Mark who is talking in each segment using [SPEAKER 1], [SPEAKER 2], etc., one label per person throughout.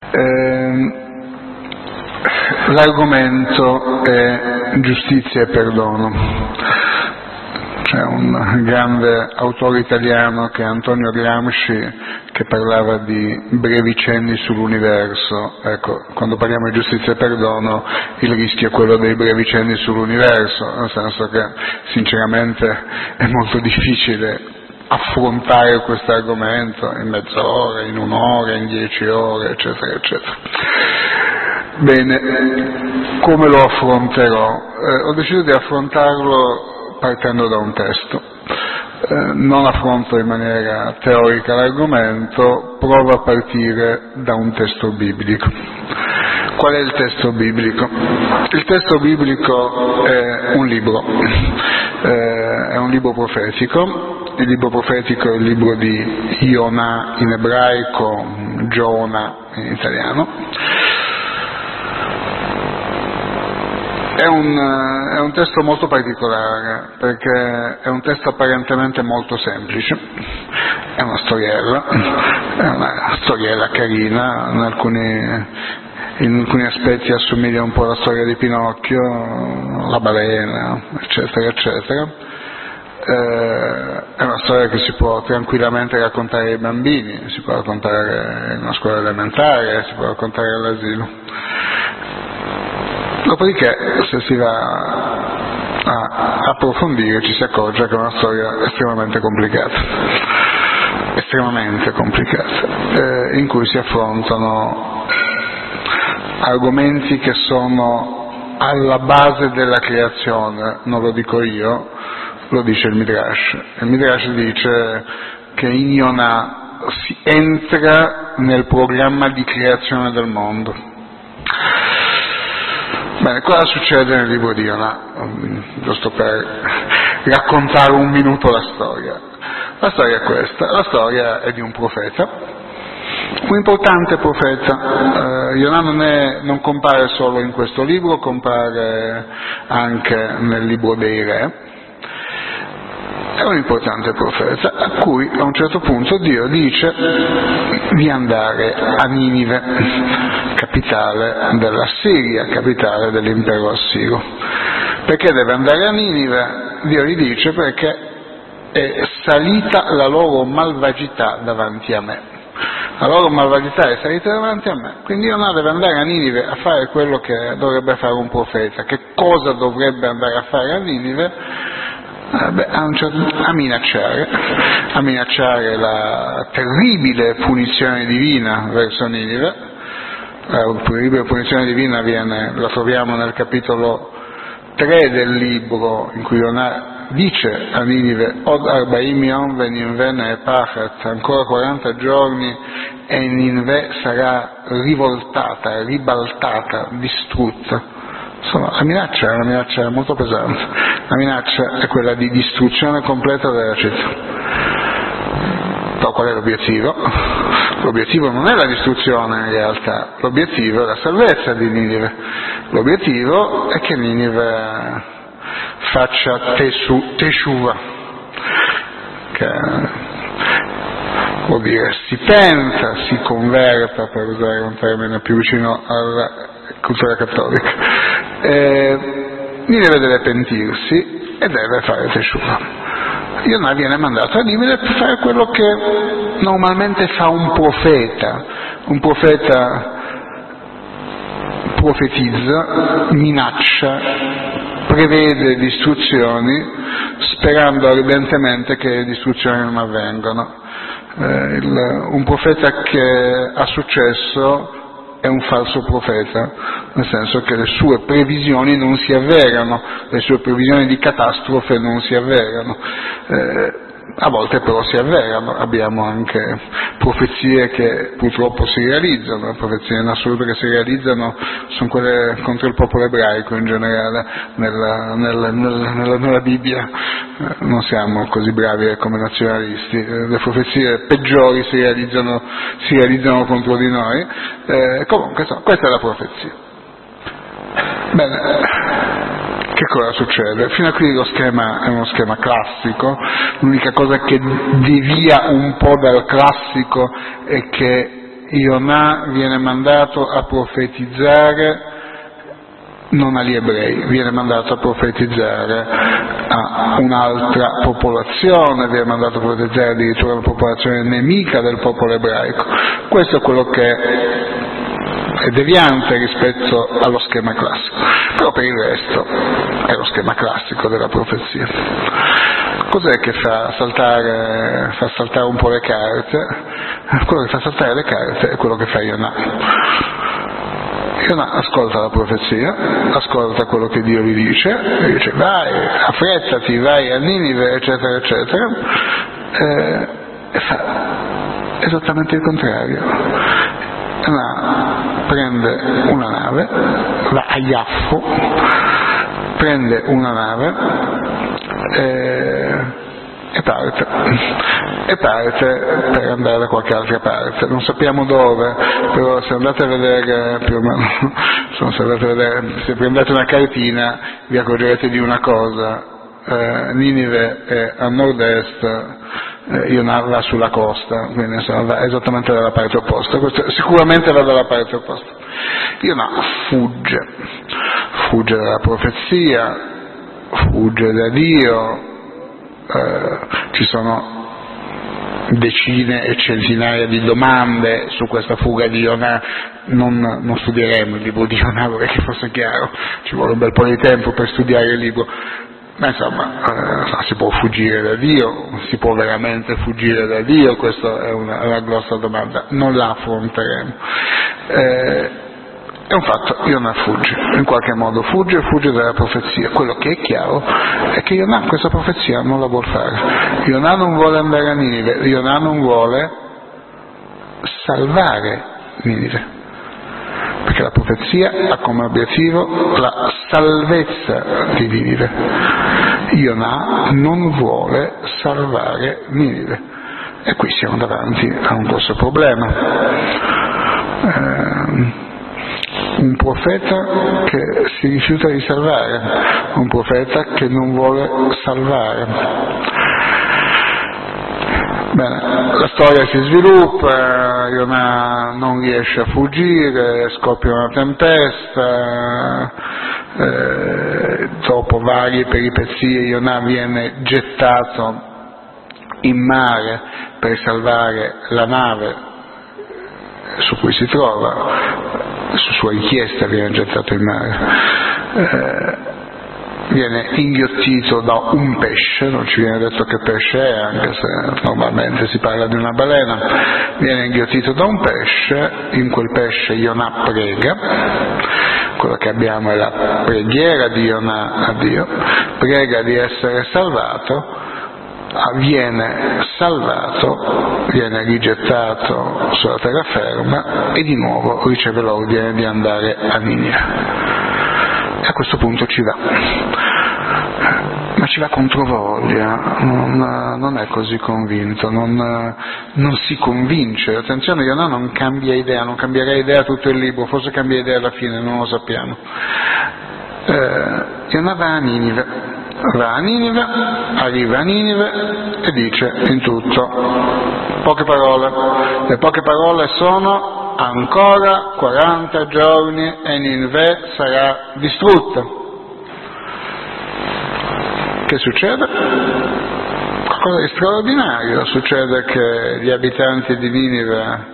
[SPEAKER 1] L'argomento è giustizia e perdono. C'è un grande autore italiano che è Antonio Gramsci, che parlava di brevi cenni sull'universo. Ecco, quando parliamo di giustizia e perdono il rischio è quello dei brevi cenni sull'universo, nel senso che sinceramente è molto difficile affrontare questo argomento in mezz'ora, in un'ora, in 10 ore, eccetera, eccetera. Bene, come lo affronterò? Ho deciso di affrontarlo partendo da un testo. Non affronto in maniera teorica l'argomento, provo a partire da un testo biblico. Qual è il testo biblico? Il testo biblico è un libro profetico. Il libro profetico è il libro di Ionà in ebraico, Giona in italiano. È un testo molto particolare, perché è un testo apparentemente molto semplice, è una storiella carina, in alcuni aspetti assomiglia un po' alla storia di Pinocchio, la balena, eccetera, eccetera. È una storia che si può tranquillamente raccontare ai bambini, si può raccontare in una scuola elementare, si può raccontare all'asilo. Dopodiché, se si va a approfondire, ci si accorge che è una storia estremamente complicata, in cui si affrontano argomenti che sono alla base della creazione. Non lo dico io, lo dice il Midrash. Il Midrash dice che in Ionà si entra nel programma di creazione del mondo. Bene, cosa succede nel libro di Ionà? Giusto per raccontare un minuto la storia. La storia è questa: la storia è di un profeta, un importante profeta. Ionà non compare solo in questo libro, compare anche nel libro dei re. È un importante profeta a cui a un certo punto Dio dice di andare a Ninive, capitale della Siria, capitale dell'impero assiro. Perché deve andare a Ninive? Dio gli dice perché è salita la loro malvagità davanti a me. La loro malvagità è salita davanti a me, quindi Ionà deve andare a Ninive a fare quello che dovrebbe fare un profeta. Che cosa dovrebbe andare a fare a Ninive? A minacciare la terribile punizione divina verso Ninive. La terribile punizione divina la troviamo nel capitolo 3 del libro, in cui Ionà dice a Ninive: Od arbaim yom veninve e pachat, ancora 40 giorni e Ninive sarà rivoltata, ribaltata, distrutta. Insomma, la minaccia è una minaccia molto pesante. La minaccia è quella di distruzione completa della città. Però qual è l'obiettivo? L'obiettivo non è la distruzione in realtà, l'obiettivo è la salvezza di Ninive. L'obiettivo è che Ninive faccia teshuva, che vuol dire si penta, si converta, per usare un termine più vicino alla cultura cattolica. Ninive deve pentirsi e deve fare teshuva. Ionà viene mandato a Ninive per fare quello che normalmente fa un profeta. Un profeta profetizza, minaccia, prevede distruzioni, sperando ardentemente che le distruzioni non avvengano. Un profeta che ha successo è un falso profeta, nel senso che le sue previsioni non si avverano, le sue previsioni di catastrofe non si avverano. A volte però si avverano, abbiamo anche profezie che purtroppo si realizzano. Le profezie in assoluto che si realizzano sono quelle contro il popolo ebraico in generale, nella Bibbia. Non siamo così bravi come nazionalisti, le profezie peggiori si realizzano contro di noi. Comunque questa è la profezia. Bene. Che cosa succede? Fino a qui lo schema è uno schema classico. L'unica cosa che devia un po' dal classico è che Ionà viene mandato a profetizzare non agli ebrei, viene mandato a profetizzare a un'altra popolazione, viene mandato a profetizzare addirittura a una popolazione nemica del popolo ebraico. Questo è quello che è deviante rispetto allo schema classico, però per il resto è lo schema classico della profezia. Cos'è che fa saltare un po' le carte? Quello che fa saltare le carte è quello che fa Ionà. Ionà ascolta la profezia, ascolta quello che Dio gli dice vai, affrettati, vai a Ninive, eccetera, eccetera, e fa esattamente il contrario. Ionà prende una nave, va a Iaffo, prende una nave e parte per andare da qualche altra parte, non sappiamo dove, però se andate a vedere più o meno, se prendete una cartina vi accorgerete di una cosa: Ninive è a nord-est, Ionà va sulla costa, quindi va esattamente dalla parte opposta. Questo sicuramente va dalla parte opposta. Ionà fugge dalla profezia, fugge da Dio. Ci sono decine e centinaia di domande su questa fuga di Ionà. Non studieremo il libro di Ionà, vorrei che fosse chiaro, ci vuole un bel po' di tempo per studiare il libro, ma insomma si può fuggire da Dio? Si può veramente fuggire da Dio? Questa è una grossa domanda, non la affronteremo. È un fatto, Ionà fugge, in qualche modo fugge dalla profezia. Quello che è chiaro è che Ionà questa profezia non la vuole fare. Ionà non vuole andare a Ninive, Ionà non vuole salvare Ninive, perché la profezia ha come obiettivo la salvezza di Ninive. Ionà non vuole salvare Ninive, e qui siamo davanti a un grosso problema. Un profeta che si rifiuta di salvare, un profeta che non vuole salvare. Bene, la storia si sviluppa, Ionà non riesce a fuggire, scoppia una tempesta, dopo varie peripezie Ionà viene gettato in mare per salvare la nave su cui si trova. Su sua richiesta viene gettato in mare, viene inghiottito da un pesce, non ci viene detto che pesce è, anche se normalmente si parla di una balena. Viene inghiottito da un pesce, in quel pesce Ionà prega, quello che abbiamo è la preghiera di Ionà a Dio, prega di essere salvato, viene salvato, viene rigettato sulla terraferma e di nuovo riceve l'ordine di andare a Ninive. E a questo punto ci va, ma ci va controvoglia, non è così convinto, non si convince. Attenzione, Ionà non cambia idea, non cambierà idea tutto il libro, forse cambia idea alla fine, non lo sappiamo. Ionà va a Ninive, arriva a Ninive e dice in tutto poche parole. Le poche parole sono: ancora 40 giorni e Ninive sarà distrutta. Che succede? Qualcosa di straordinario. Succede che gli abitanti di Ninive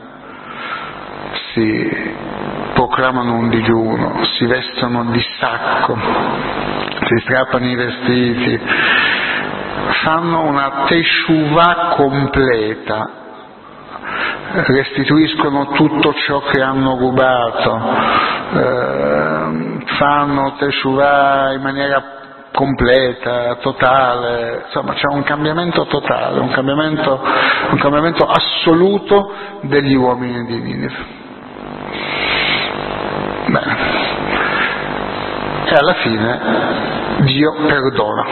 [SPEAKER 1] si proclamano un digiuno, si vestono di sacco, si strappano i vestiti, fanno una teshuvah completa, restituiscono tutto ciò che hanno rubato, fanno teshuvah in maniera completa, totale, insomma c'è un cambiamento totale, un cambiamento assoluto degli uomini di Ninive. Bene. E alla fine Dio perdona.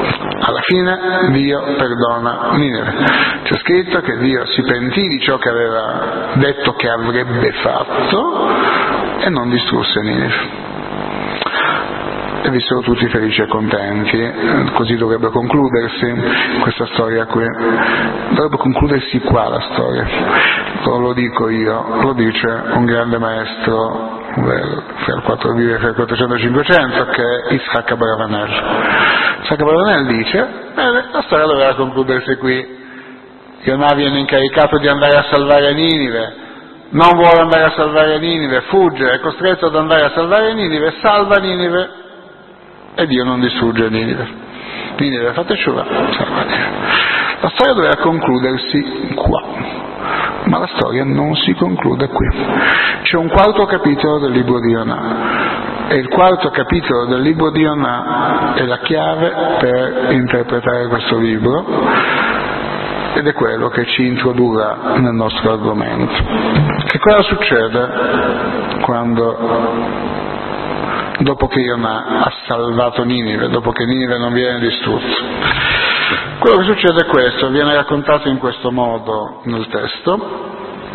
[SPEAKER 1] Ninive. C'è scritto che Dio si pentì di ciò che aveva detto che avrebbe fatto e non distrusse Ninive. e vissero tutti felici e contenti. Così dovrebbe concludersi questa storia qui, dovrebbe concludersi qua la storia. Non lo dico io, lo dice un grande maestro fra il 400-500 che è Yitzhak Abravanel. Yitzhak Abravanel dice la storia doveva concludersi qui. Yonah viene incaricato di andare a salvare Ninive, non vuole andare a salvare Ninive, fugge, è costretto ad andare a salvare Ninive, salva Ninive e Dio non distrugge Ninive. Ninive, fate sciura, salva Ninive. La storia doveva concludersi qua, ma la storia non si conclude qui. C'è un quarto capitolo del libro di Yonah e il quarto capitolo del libro di Yonah è la chiave per interpretare questo libro ed è quello che ci introdurrà nel nostro argomento. Che cosa succede quando, dopo che Yonah ha salvato Ninive, dopo che Ninive non viene distrutto? Quello che succede è questo, viene raccontato in questo modo nel testo.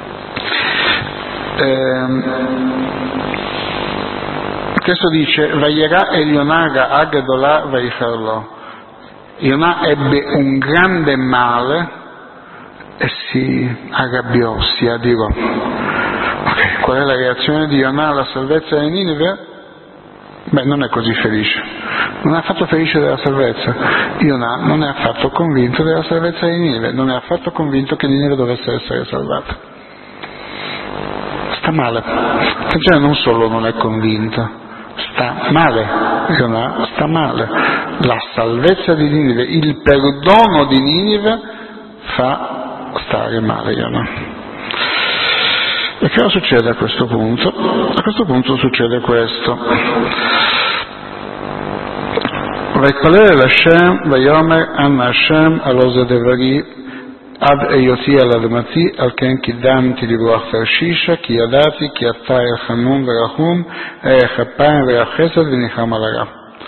[SPEAKER 1] Il testo dice: Vayera el Yonah ra'a gedolah vaicharlo. Yonah ebbe un grande male e si arrabbiò, si adirò. Okay. Qual è la reazione di Yonah alla salvezza di Ninive? Non è così felice, non è affatto felice della salvezza. Yonah non è affatto convinto della salvezza di Ninive, non è affatto convinto che Ninive dovesse essere salvata. Sta male. Attenzione, non solo non è convinto, sta male. Yonah sta male. La salvezza di Ninive, il perdono di Ninive fa stare male Yonah. E che cosa succede a questo punto? A questo punto succede questo: Vayitpaler Hashem vayomer anna Hashem aloze devari ad eyoti al admati al ken kidamti livroach tarshisha ki yadati ki ata elchanun verachum erechapayim verachesed venicham alara.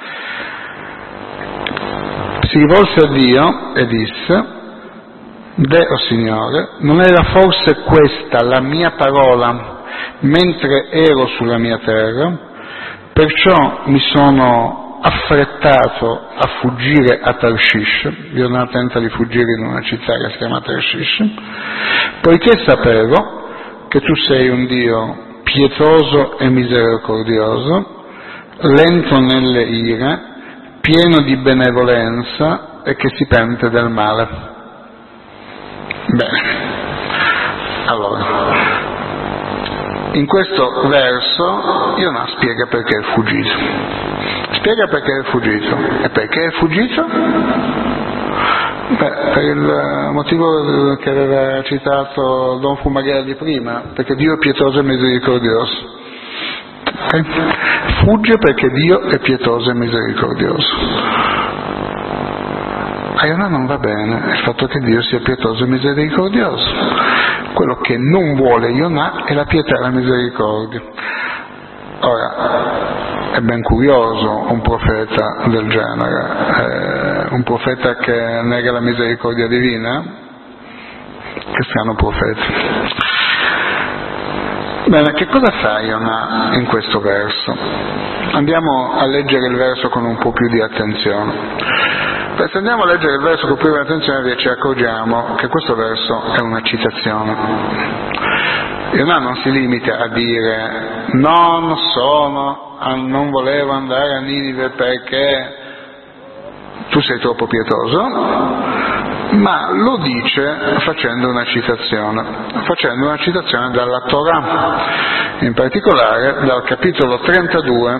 [SPEAKER 1] Si rivolse a Dio e disse: o Signore, non era forse questa la mia parola mentre ero sulla mia terra? Perciò mi sono affrettato a fuggire a Tarshish. Yonah tenta di fuggire in una città che si chiama Tarshish, poiché sapevo che tu sei un Dio pietoso e misericordioso, lento nelle ire, pieno di benevolenza e che si pente del male. Bene, allora, in questo verso Yonah spiega perché è fuggito. Spiega perché è fuggito. E perché è fuggito? Per il motivo che aveva citato Don Fumaghera di prima, perché Dio è pietoso e misericordioso. Okay? Fugge perché Dio è pietoso e misericordioso. A Yonah non va bene il fatto che Dio sia pietoso e misericordioso. Quello che non vuole Yonah è la pietà e la misericordia. Ora, è ben curioso un profeta del genere, un profeta che nega la misericordia divina. Che strano profeta. Bene, che cosa fa Yonah in questo verso? Andiamo a leggere il verso con un po' più di attenzione. Se andiamo a leggere il verso con più di attenzione ci accorgiamo che questo verso è una citazione. Yonah non si limita a dire non volevo andare a Ninive perché tu sei troppo pietoso, ma lo dice facendo una citazione dalla Torah, in particolare dal capitolo 32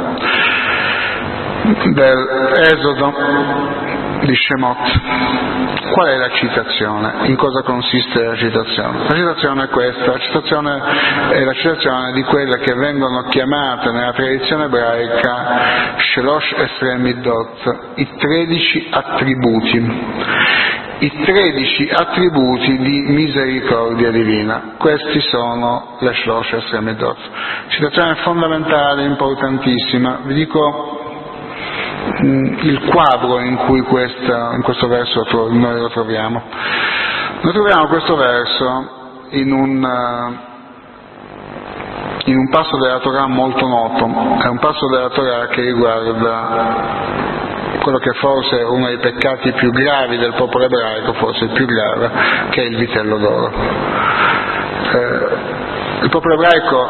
[SPEAKER 1] dell'Esodo di Shemot. Qual è la citazione? In cosa consiste la citazione? La citazione è questa: la citazione è la citazione di quelle che vengono chiamate nella tradizione ebraica Shelosh Esrei Midot, i 13 attributi. I 13 attributi di misericordia divina. Questi sono le Shlosh Esrei Midot. Citazione fondamentale, importantissima. Vi dico il quadro in cui in questo verso noi lo troviamo. Noi troviamo questo verso in in un passo della Torah molto noto, è un passo della Torah che riguarda quello che forse è uno dei peccati più gravi del popolo ebraico, forse il più grave, che è il vitello d'oro. Il popolo ebraico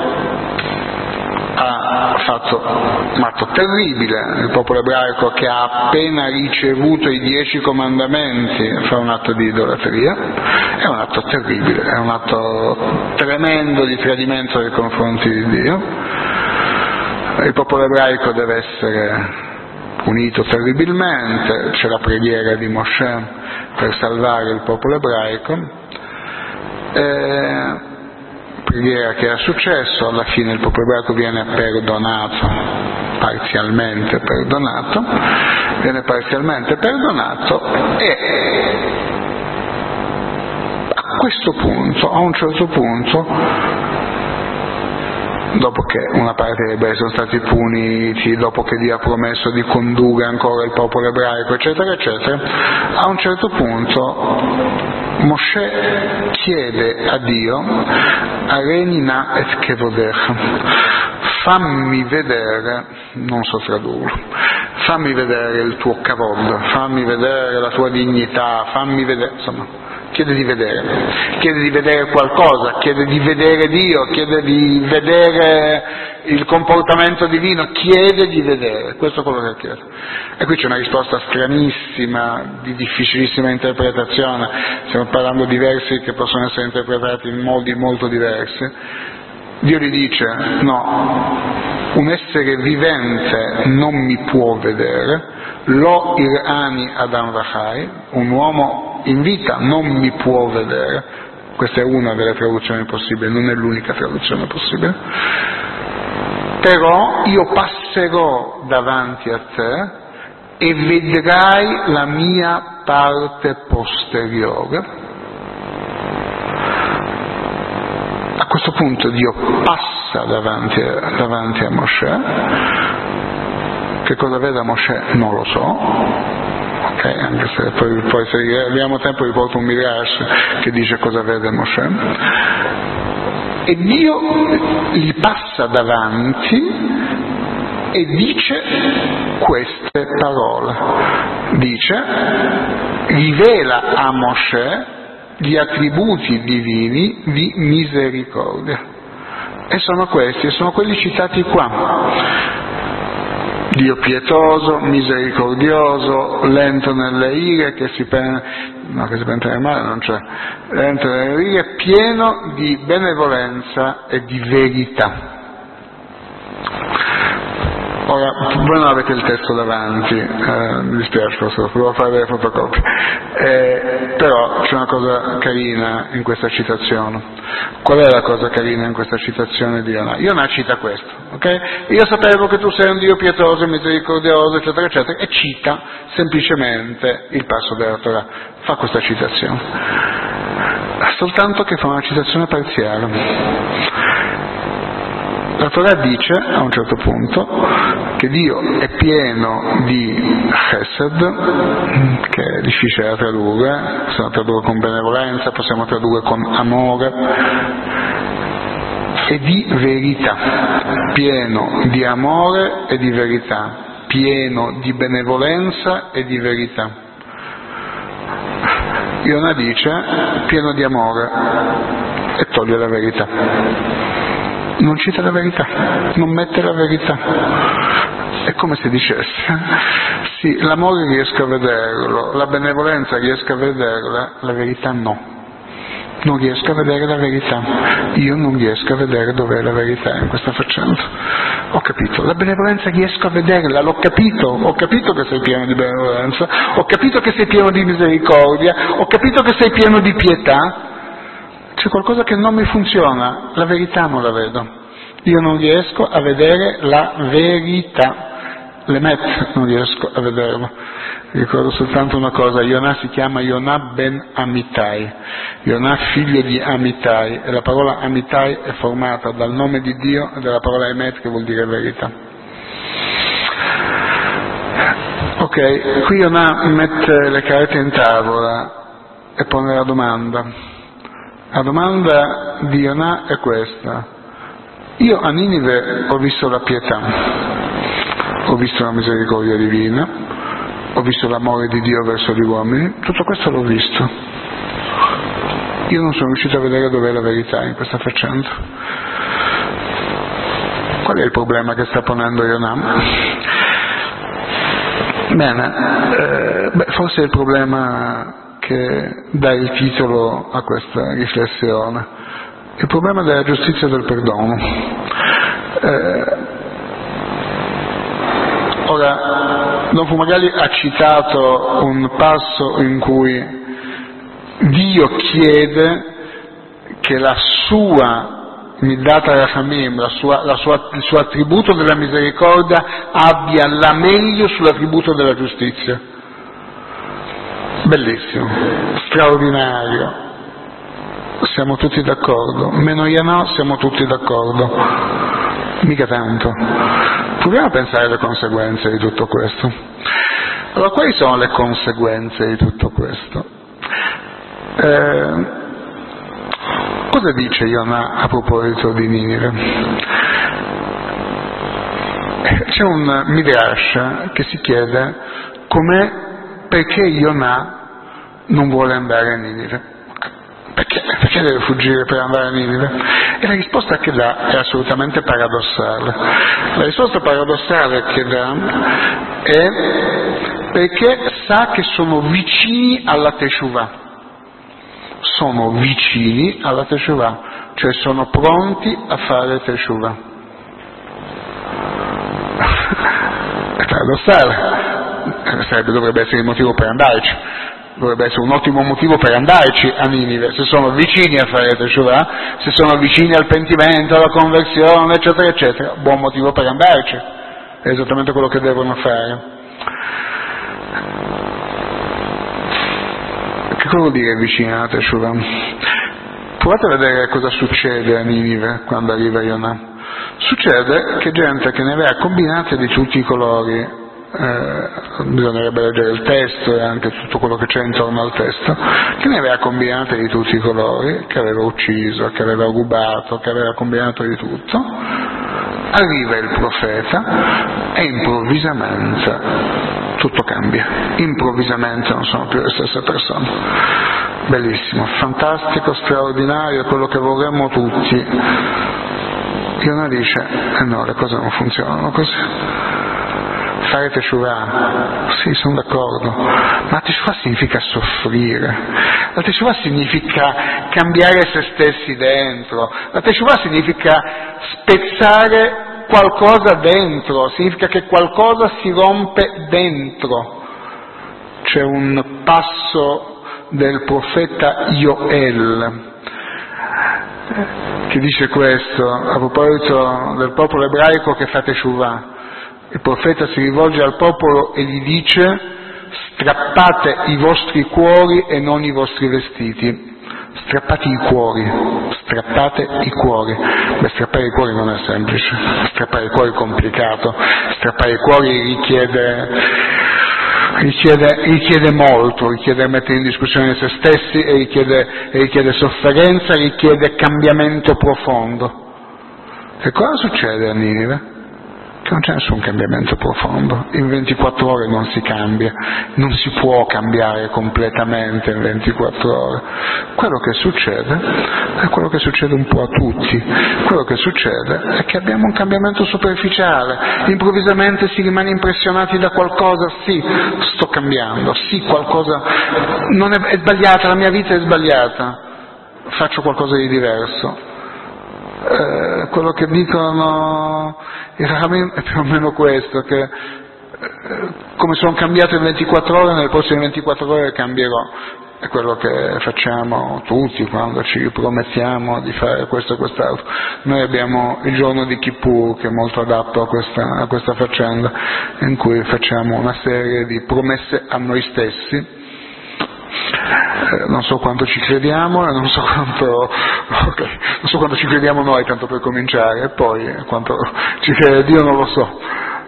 [SPEAKER 1] ha fatto un atto terribile, il popolo ebraico che ha appena ricevuto i 10 comandamenti fa un atto di idolatria, è un atto terribile, è un atto tremendo di tradimento nei confronti di Dio. Il popolo ebraico deve essere punito terribilmente, c'è la preghiera di Mosè per salvare il popolo ebraico, preghiera che è successo, alla fine il popolo ebraico viene parzialmente perdonato e a un certo punto, dopo che una parte degli ebrei sono stati puniti, dopo che Dio ha promesso di condurre ancora il popolo ebraico, eccetera, eccetera, a un certo punto Mosè chiede a Dio, Areni na et kevodecha, fammi vedere, non so tradurlo, fammi vedere il tuo kavod, fammi vedere la tua dignità, fammi vedere, insomma, chiede di vedere qualcosa, chiede di vedere Dio, chiede di vedere il comportamento divino, chiede di vedere, questo è quello che chiede. E qui c'è una risposta stranissima, di difficilissima interpretazione, stiamo parlando di versi che possono essere interpretati in modi molto diversi. Dio gli dice, no, un essere vivente non mi può vedere, lo irani Adam vachai, un uomo in vita non mi può vedere, questa è una delle traduzioni possibili, non è l'unica traduzione possibile, però io passerò davanti a te e vedrai la mia parte posteriore. A questo punto Dio passa davanti a Mosè. Che cosa vede Mosè? Non lo so. Okay, anche se poi se abbiamo tempo riporto un Midrash che dice cosa vede Mosè. E Dio gli passa davanti e dice queste parole. Dice, rivela a Mosè gli attributi divini di misericordia. E sono questi, sono quelli citati qua. Dio pietoso, misericordioso, lento nelle ire, che si pente nel male non c'è, lento nelle ire, pieno di benevolenza e di verità. Ora, voi non avete il testo davanti, mi dispiace, devo fare delle fotocopie, però c'è una cosa carina in questa citazione. Qual è la cosa carina in questa citazione di Yonah? Yonah cita questo, ok? Io sapevo che tu sei un Dio pietoso, misericordioso, eccetera, eccetera, e cita semplicemente il passo della Torah, fa questa citazione, soltanto che fa una citazione parziale. La Torah dice a un certo punto che Dio è pieno di chesed, che è difficile da tradurre, possiamo tradurre con benevolenza, possiamo tradurre con amore, e di verità, pieno di amore e di verità, pieno di benevolenza e di verità. Yonah dice pieno di amore e toglie la verità. Non cita la verità, non mette la verità. È come se dicesse, sì, l'amore riesco a vederlo, la benevolenza riesco a vederla, la verità no. Non riesco a vedere la verità. Io non riesco a vedere dov'è la verità in questa faccenda. Ho capito, la benevolenza riesco a vederla, ho capito che sei pieno di benevolenza, ho capito che sei pieno di misericordia, ho capito che sei pieno di pietà. C'è qualcosa che non mi funziona, la verità non la vedo, io non riesco a vedere la verità, l'emet non riesco a vederlo. Ricordo soltanto una cosa, Yonah si chiama Yonah ben Amittai, Yonah figlio di Amittai, e la parola Amittai è formata dal nome di Dio e dalla parola emet che vuol dire verità. Ok, qui Yonah mette le carte in tavola e pone la domanda. La domanda di Yonah è questa: Io a Ninive ho visto la pietà, ho visto la misericordia divina, ho visto l'amore di Dio verso gli uomini, tutto questo l'ho visto. Io non sono riuscito a vedere dov'è la verità in questa faccenda. Qual è il problema che sta ponendo Yonah? Bene, forse è il problema che dà il titolo a questa riflessione, il problema della giustizia e del perdono. Ora, Don Fumagalli ha citato un passo in cui Dio chiede che la sua Middat Rachamim, il suo attributo della misericordia abbia la meglio sull'attributo della giustizia. Bellissimo, straordinario, siamo tutti d'accordo, meno io no, siamo tutti d'accordo, mica tanto. Proviamo a pensare alle conseguenze di tutto questo. Allora, quali sono le conseguenze di tutto questo? Cosa dice Yonah a proposito di Ninive? C'è un Midrash che si chiede perché Yonah non vuole andare a Ninive. Perché deve fuggire per andare a Ninive? E la risposta che dà è assolutamente paradossale. La risposta paradossale che dà è perché sa che sono vicini alla Teshuvah. Sono vicini alla Teshuvah, cioè sono pronti a fare Teshuvah. È paradossale, dovrebbe essere il motivo per andarci, dovrebbe essere un ottimo motivo per andarci a Ninive, se sono vicini a fare Teshuvah, se sono vicini al pentimento, alla conversione, eccetera, eccetera, buon motivo per andarci, è esattamente quello che devono fare. Che cosa vuol dire vicini alla Teshuvah? Provate a vedere cosa succede a Ninive quando arriva Yonah. Succede che gente che ne aveva combinate di tutti i colori, bisognerebbe leggere il testo e anche tutto quello che c'è intorno al testo, che ne aveva combinate di tutti i colori, che aveva ucciso, che aveva rubato, che aveva combinato di tutto. Arriva il profeta e improvvisamente tutto cambia, improvvisamente non sono più le stesse persone. Bellissimo, fantastico, straordinario, è quello che vorremmo tutti. Yonah dice, no, le cose non funzionano così. Fare Teshuvah, sì, sono d'accordo, ma Teshuvah significa soffrire, la Teshuvah significa cambiare se stessi dentro, la Teshuvah significa spezzare qualcosa dentro, significa che qualcosa si rompe dentro. C'è un passo del profeta Yoel che dice questo a proposito del popolo ebraico che fa Teshuvah. Il profeta si rivolge al popolo e gli dice: strappate i vostri cuori e non i vostri vestiti. Strappate i cuori, strappate i cuori. Beh, strappare i cuori non è semplice, strappare i cuori è complicato, strappare i cuori richiede molto, richiede mettere in discussione se stessi e richiede sofferenza, richiede cambiamento profondo. Che cosa succede a Ninive? Che non c'è nessun cambiamento profondo, in 24 ore non si cambia, non si può cambiare completamente in 24 ore. Quello che succede è quello che succede un po' a tutti, quello che succede è che abbiamo un cambiamento superficiale, improvvisamente si rimane impressionati da qualcosa, sì, sto cambiando, sì, qualcosa non è sbagliata, la mia vita è sbagliata, faccio qualcosa di diverso. Quello che dicono i Rahamim è più o meno questo, che come sono cambiato in 24 ore, nelle prossime 24 ore cambierò. È quello che facciamo tutti quando ci promettiamo di fare questo e quest'altro. Noi abbiamo il giorno di Kippur, che è molto adatto a questa faccenda, in cui facciamo una serie di promesse a noi stessi. Non so quanto ci crediamo e non so quanto ci crediamo noi, tanto per cominciare, e poi quanto ci crede Dio non lo so.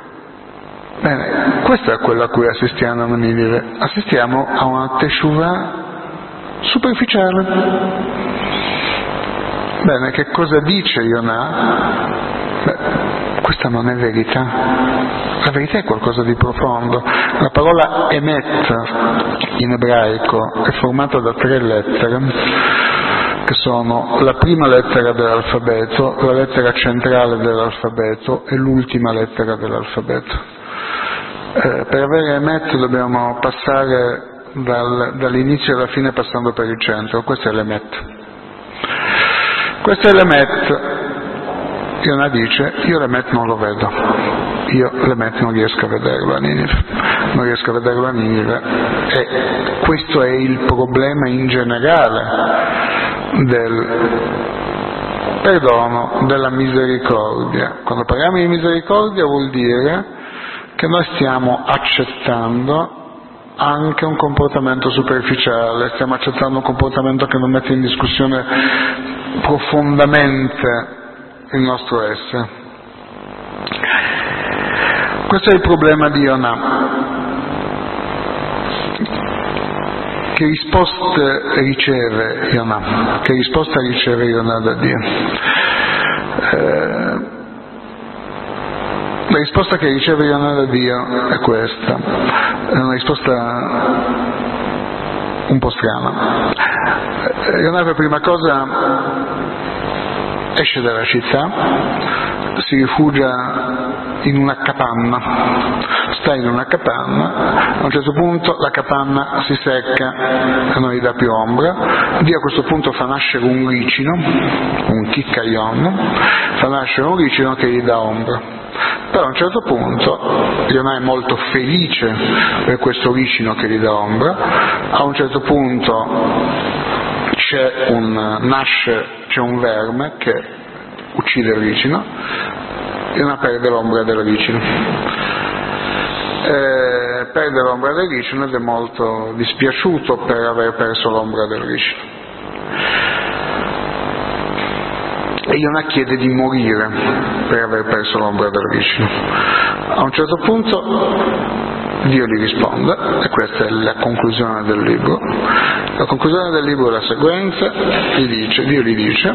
[SPEAKER 1] Bene, questo è quello a cui assistiamo a Ninive. Assistiamo a una Teshuvah superficiale. Bene, che cosa dice Yonah? Questa non è verità. La verità è qualcosa di profondo. La parola emet in ebraico è formata da 3 lettere, che sono la prima lettera dell'alfabeto, la lettera centrale dell'alfabeto e l'ultima lettera dell'alfabeto. Per avere emet dobbiamo passare dall'inizio alla fine passando per il centro. Questo è l'emet. Questo è l'emet. Yonah dice: io l'emet non lo vedo, io l'emet non riesco a vederlo a Ninive, non riesco a vederlo a Ninive, e questo è il problema in generale del perdono, della misericordia. Quando parliamo di misericordia vuol dire che noi stiamo accettando anche un comportamento superficiale, stiamo accettando un comportamento che non mette in discussione profondamente il nostro essere. Questo è il problema di Yonah. Che risposte riceve Yonah? Che risposta riceve Yonah da Dio? La risposta che riceve Yonah da Dio è questa. È una risposta un po' strana. Yonah per prima cosa esce dalla città, si rifugia in una capanna, sta in una capanna. A un certo punto la capanna si secca e non gli dà più ombra. Dio a questo punto fa nascere un ricino, un chicaion, fa nascere un ricino che gli dà ombra. Però a un certo punto Yonah è molto felice per questo ricino che gli dà ombra. A un certo punto c'è un verme che uccide il ricino, Yonah perde l'ombra del ricino, perde l'ombra del ricino ed è molto dispiaciuto per aver perso l'ombra del ricino, e Yonah chiede di morire per aver perso l'ombra del ricino. A un certo punto Dio gli risponde, e questa è la conclusione del libro. La conclusione del libro è la seguente: Dio gli dice: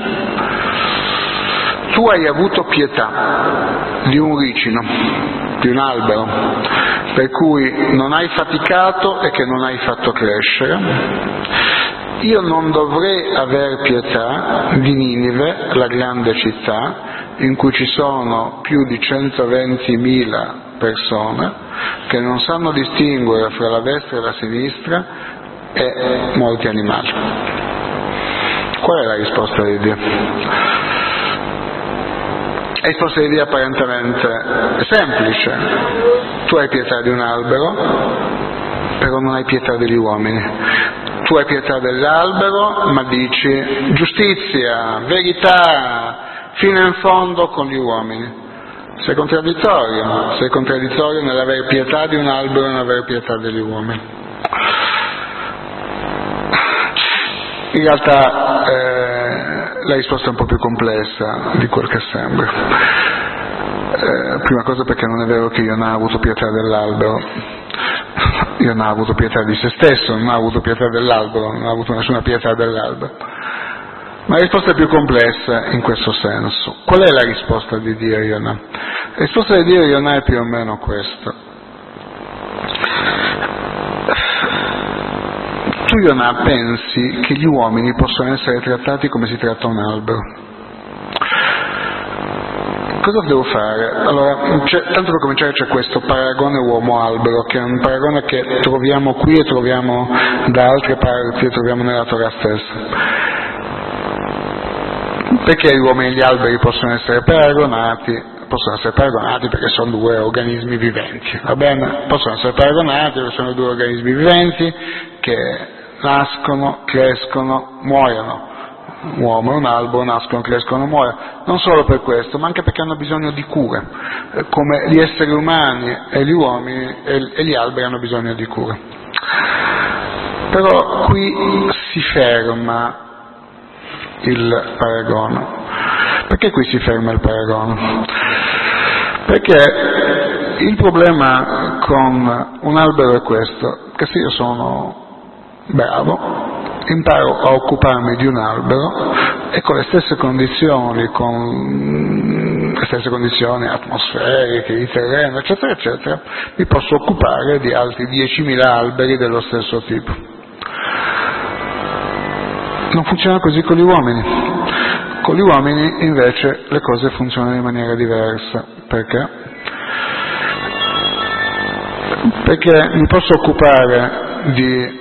[SPEAKER 1] tu hai avuto pietà di un ricino, di un albero, per cui non hai faticato e che non hai fatto crescere. Io non dovrei aver pietà di Ninive, la grande città, in cui ci sono più di 120.000 persone che non sanno distinguere fra la destra e la sinistra e molti animali. Qual è la risposta di Dio? La risposta di Dio è apparentemente semplice: tu hai pietà di un albero, però non hai pietà degli uomini. Tu hai pietà dell'albero, ma dici giustizia, verità, fino in fondo con gli uomini. Sei contraddittorio nell'avere pietà di un albero e nell'avere pietà degli uomini. In realtà la risposta è un po' più complessa di quel che sembra. Prima cosa perché non è vero che Yonah ha avuto pietà dell'albero. Yonah ha avuto pietà di se stesso, non ha avuto pietà dell'albero, non ha avuto nessuna pietà dell'albero. Ma la risposta è più complessa in questo senso. Qual è la risposta di Dio a Yonah? La risposta di Dio a Yonah è più o meno questa. Tu, Yonah, pensi che gli uomini possono essere trattati come si tratta un albero. Cosa devo fare? Allora, tanto per cominciare c'è questo paragone uomo-albero, che è un paragone che troviamo qui e troviamo da altre parti e troviamo nella Torah stessa. Perché gli uomini e gli alberi possono essere paragonati? Possono essere paragonati perché sono due organismi viventi, va bene? Possono essere paragonati perché sono due organismi viventi che nascono, crescono, muoiono. Un uomo e un albero nascono, crescono, muoiono. Non solo per questo, ma anche perché hanno bisogno di cure, come gli esseri umani e gli uomini e gli alberi hanno bisogno di cure. Però qui si ferma il paragone. Perché qui si ferma il paragone? Perché il problema con un albero è questo: che se io sono bravo, imparo a occuparmi di un albero e con le stesse condizioni atmosferiche, di terreno, eccetera, eccetera, mi posso occupare di altri 10.000 alberi dello stesso tipo. Non funziona così con gli uomini. Con gli uomini invece le cose funzionano in maniera diversa. Perché? Perché mi posso occupare di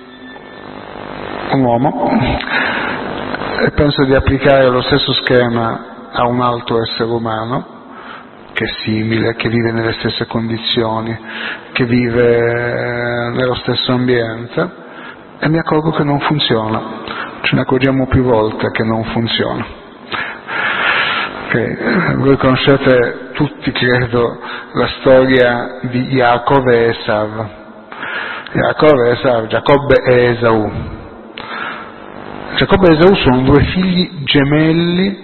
[SPEAKER 1] un uomo e penso di applicare lo stesso schema a un altro essere umano che è simile, che vive nelle stesse condizioni, che vive nello stesso ambiente, e mi accorgo che non funziona. Ce ne accorgiamo più volte che non funziona. Voi conoscete tutti, credo, la storia di Yaakov e Esav. Giacobbe e Esau. Giacobbe e Esau sono due figli gemelli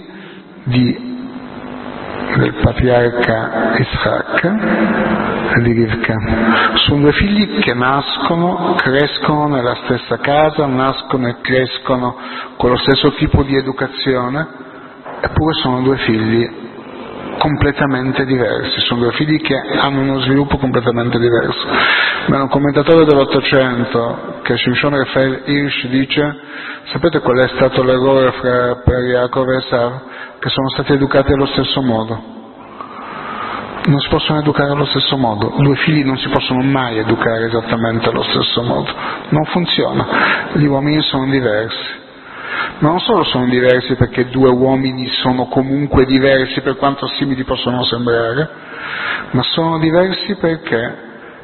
[SPEAKER 1] del patriarca Isaac e di Rivka. Sono due figli che nascono, crescono nella stessa casa, nascono e crescono con lo stesso tipo di educazione, eppure sono due figli completamente diversi, sono due figli che hanno uno sviluppo completamente diverso. Ma un commentatore dell'Ottocento, che è Shimshon Raphael Hirsch, dice: sapete qual è stato l'errore per Yaakov e Esav? Che sono stati educati allo stesso modo. Non si possono educare allo stesso modo, due figli non si possono mai educare esattamente allo stesso modo, non funziona. Gli uomini sono diversi, ma non solo sono diversi perché due uomini sono comunque diversi per quanto simili possono sembrare, ma sono diversi perché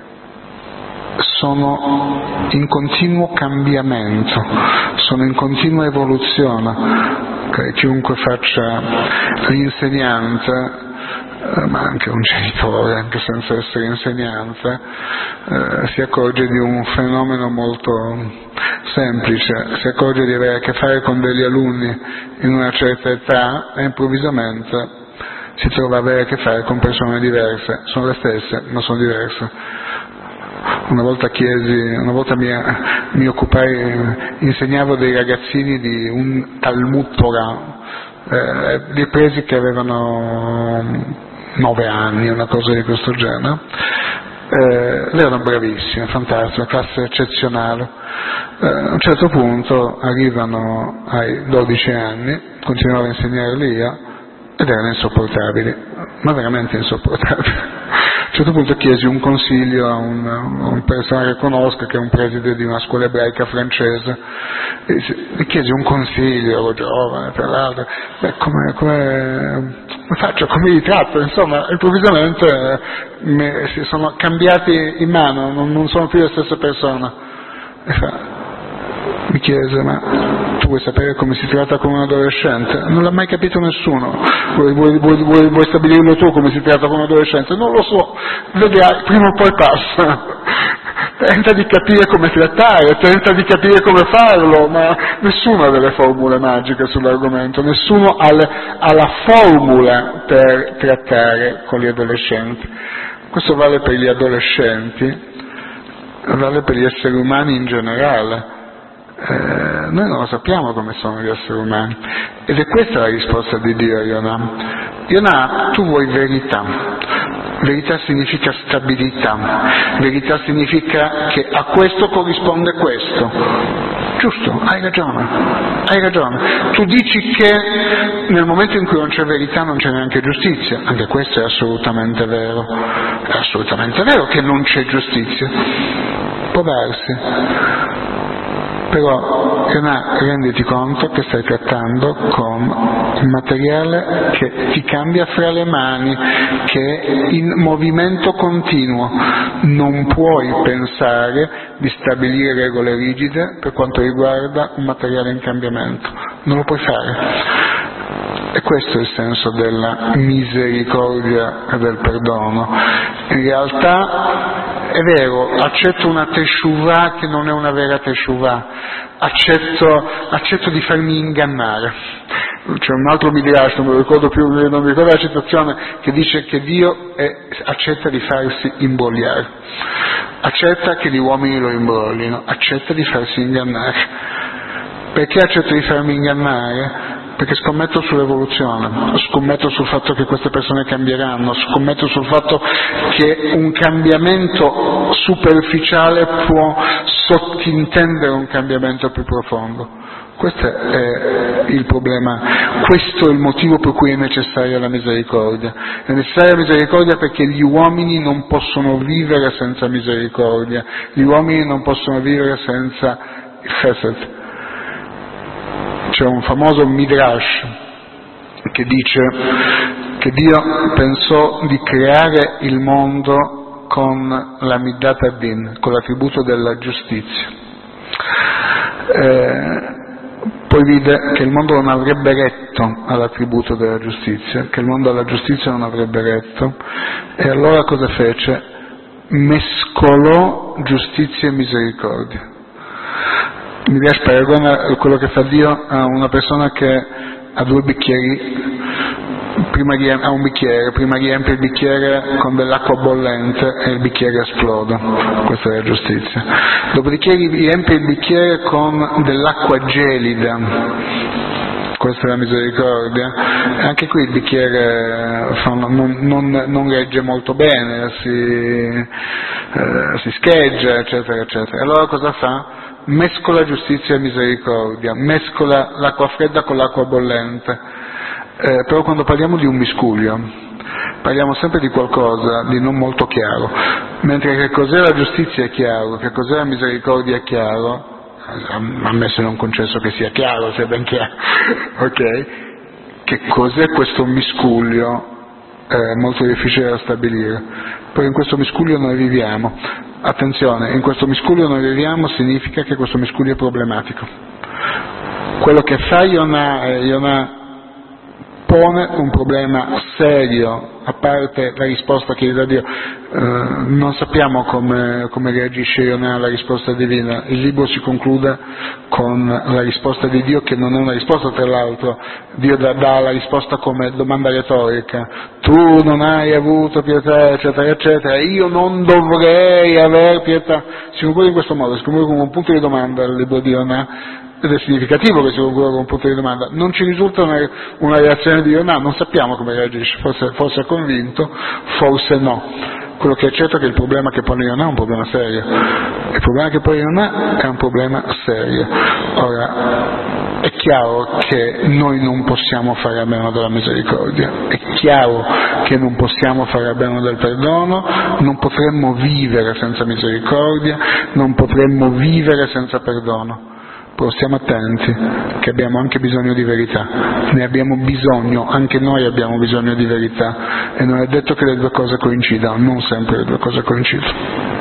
[SPEAKER 1] sono in continuo cambiamento, sono in continua evoluzione. Chiunque faccia l'insegnante, ma anche un genitore, anche senza essere insegnante, si accorge di un fenomeno molto semplice, si accorge di avere a che fare con degli alunni in una certa età e improvvisamente si trova a avere a che fare con persone diverse, sono le stesse ma sono diverse. Una volta mi occupai, insegnavo dei ragazzini di un Talmud Torah, dei presi che avevano 9 anni, una cosa di questo genere. Erano bravissimi, fantastici, una classe eccezionale. A un certo punto arrivano ai 12 anni, continuavo a insegnarli io, ed erano insopportabili, ma veramente insopportabili. A un certo punto chiesi un consiglio a un personaggio che conosco, che è un preside di una scuola ebraica francese, e chiesi un consiglio, ero giovane tra l'altro, come faccio, come li tratto, insomma, improvvisamente si sono cambiati in mano, non sono più le stesse persone. Mi chiese: ma tu vuoi sapere come si tratta con un adolescente? Non l'ha mai capito nessuno. Vuoi stabilirlo tu come si tratta con un adolescente? Non lo so, vedrai, prima o poi passa. Tenta di capire come trattare, tenta di capire come farlo, ma nessuno ha delle formule magiche sull'argomento, nessuno ha la formula per trattare con gli adolescenti. Questo vale per gli adolescenti, vale per gli esseri umani in generale. Noi non lo sappiamo come sono gli esseri umani, ed è questa la risposta di Dio a Yonah. Yonah, tu vuoi verità. Verità significa stabilità, verità significa che a questo corrisponde questo. Giusto, hai ragione. Tu dici che nel momento in cui non c'è verità non c'è neanche giustizia, anche questo è assolutamente vero che non c'è giustizia, può darsi. Però, Yonah, renditi conto che stai trattando con un materiale che ti cambia fra le mani, che è in movimento continuo. Non puoi pensare di stabilire regole rigide per quanto riguarda un materiale in cambiamento. Non lo puoi fare. E questo è il senso della misericordia e del perdono. In realtà è vero, accetto una teshuvah che non è una vera teshuvah, accetto di farmi ingannare. C'è un altro midrash, non mi ricordo la citazione, che dice che Dio accetta di farsi imbogliare, accetta che gli uomini lo imbroglino, accetta di farsi ingannare. Perché accetto di farmi ingannare? Perché scommetto sull'evoluzione, scommetto sul fatto che queste persone cambieranno, scommetto sul fatto che un cambiamento superficiale può sottintendere un cambiamento più profondo. Questo è il problema, questo è il motivo per cui è necessaria la misericordia. È necessaria la misericordia perché gli uomini non possono vivere senza misericordia, gli uomini non possono vivere senza il chesed. C'è un famoso Midrash che dice che Dio pensò di creare il mondo con la Midat Adin, con l'attributo della giustizia. Poi vide che il mondo non avrebbe retto all'attributo della giustizia, che il mondo alla giustizia non avrebbe retto, e allora cosa fece? Mescolò giustizia e misericordia. Mi riesce a paragonare quello che fa Dio a una persona che ha due bicchieri, ha un bicchiere, prima riempie il bicchiere con dell'acqua bollente e il bicchiere esplode, questa è la giustizia. Dopodiché riempie il bicchiere con dell'acqua gelida, questa è la misericordia. Anche qui il bicchiere non regge molto bene, si scheggia, eccetera, eccetera. Allora cosa fa? Mescola giustizia e misericordia, mescola l'acqua fredda con l'acqua bollente. Però quando parliamo di un miscuglio parliamo sempre di qualcosa di non molto chiaro, mentre che cos'è la giustizia è chiaro, che cos'è la misericordia è chiaro, a me se non concesso che sia chiaro, sia ben chiaro, ok? Che cos'è questo miscuglio è molto difficile da stabilire, però in questo miscuglio noi viviamo. Attenzione, in questo miscuglio noi viviamo significa che questo miscuglio è problematico. Quello che fa Yonah pone un problema serio, a parte la risposta che gli dà Dio. Non sappiamo come reagisce Yonah alla risposta divina. Il libro si conclude con la risposta di Dio, che non è una risposta, tra l'altro. Dio dà la risposta come domanda retorica: tu non hai avuto pietà, eccetera, eccetera, io non dovrei aver pietà. Si conclude in questo modo, si conclude con un punto di domanda il libro di Yonah. Ed è significativo che si concluda con un punto di domanda. Non ci risulta una reazione di Yonah, non sappiamo come reagisce, forse è convinto, forse no. Quello che è certo è che il problema che pone Yonah è un problema serio. Il problema che pone Yonah è un problema serio. Ora, è chiaro che noi non possiamo fare a meno della misericordia, è chiaro che non possiamo fare a meno del perdono, non potremmo vivere senza misericordia, non potremmo vivere senza perdono. Però stiamo attenti, che abbiamo anche bisogno di verità, ne abbiamo bisogno, anche noi abbiamo bisogno di verità, e non è detto che le due cose coincidano, non sempre le due cose coincidono.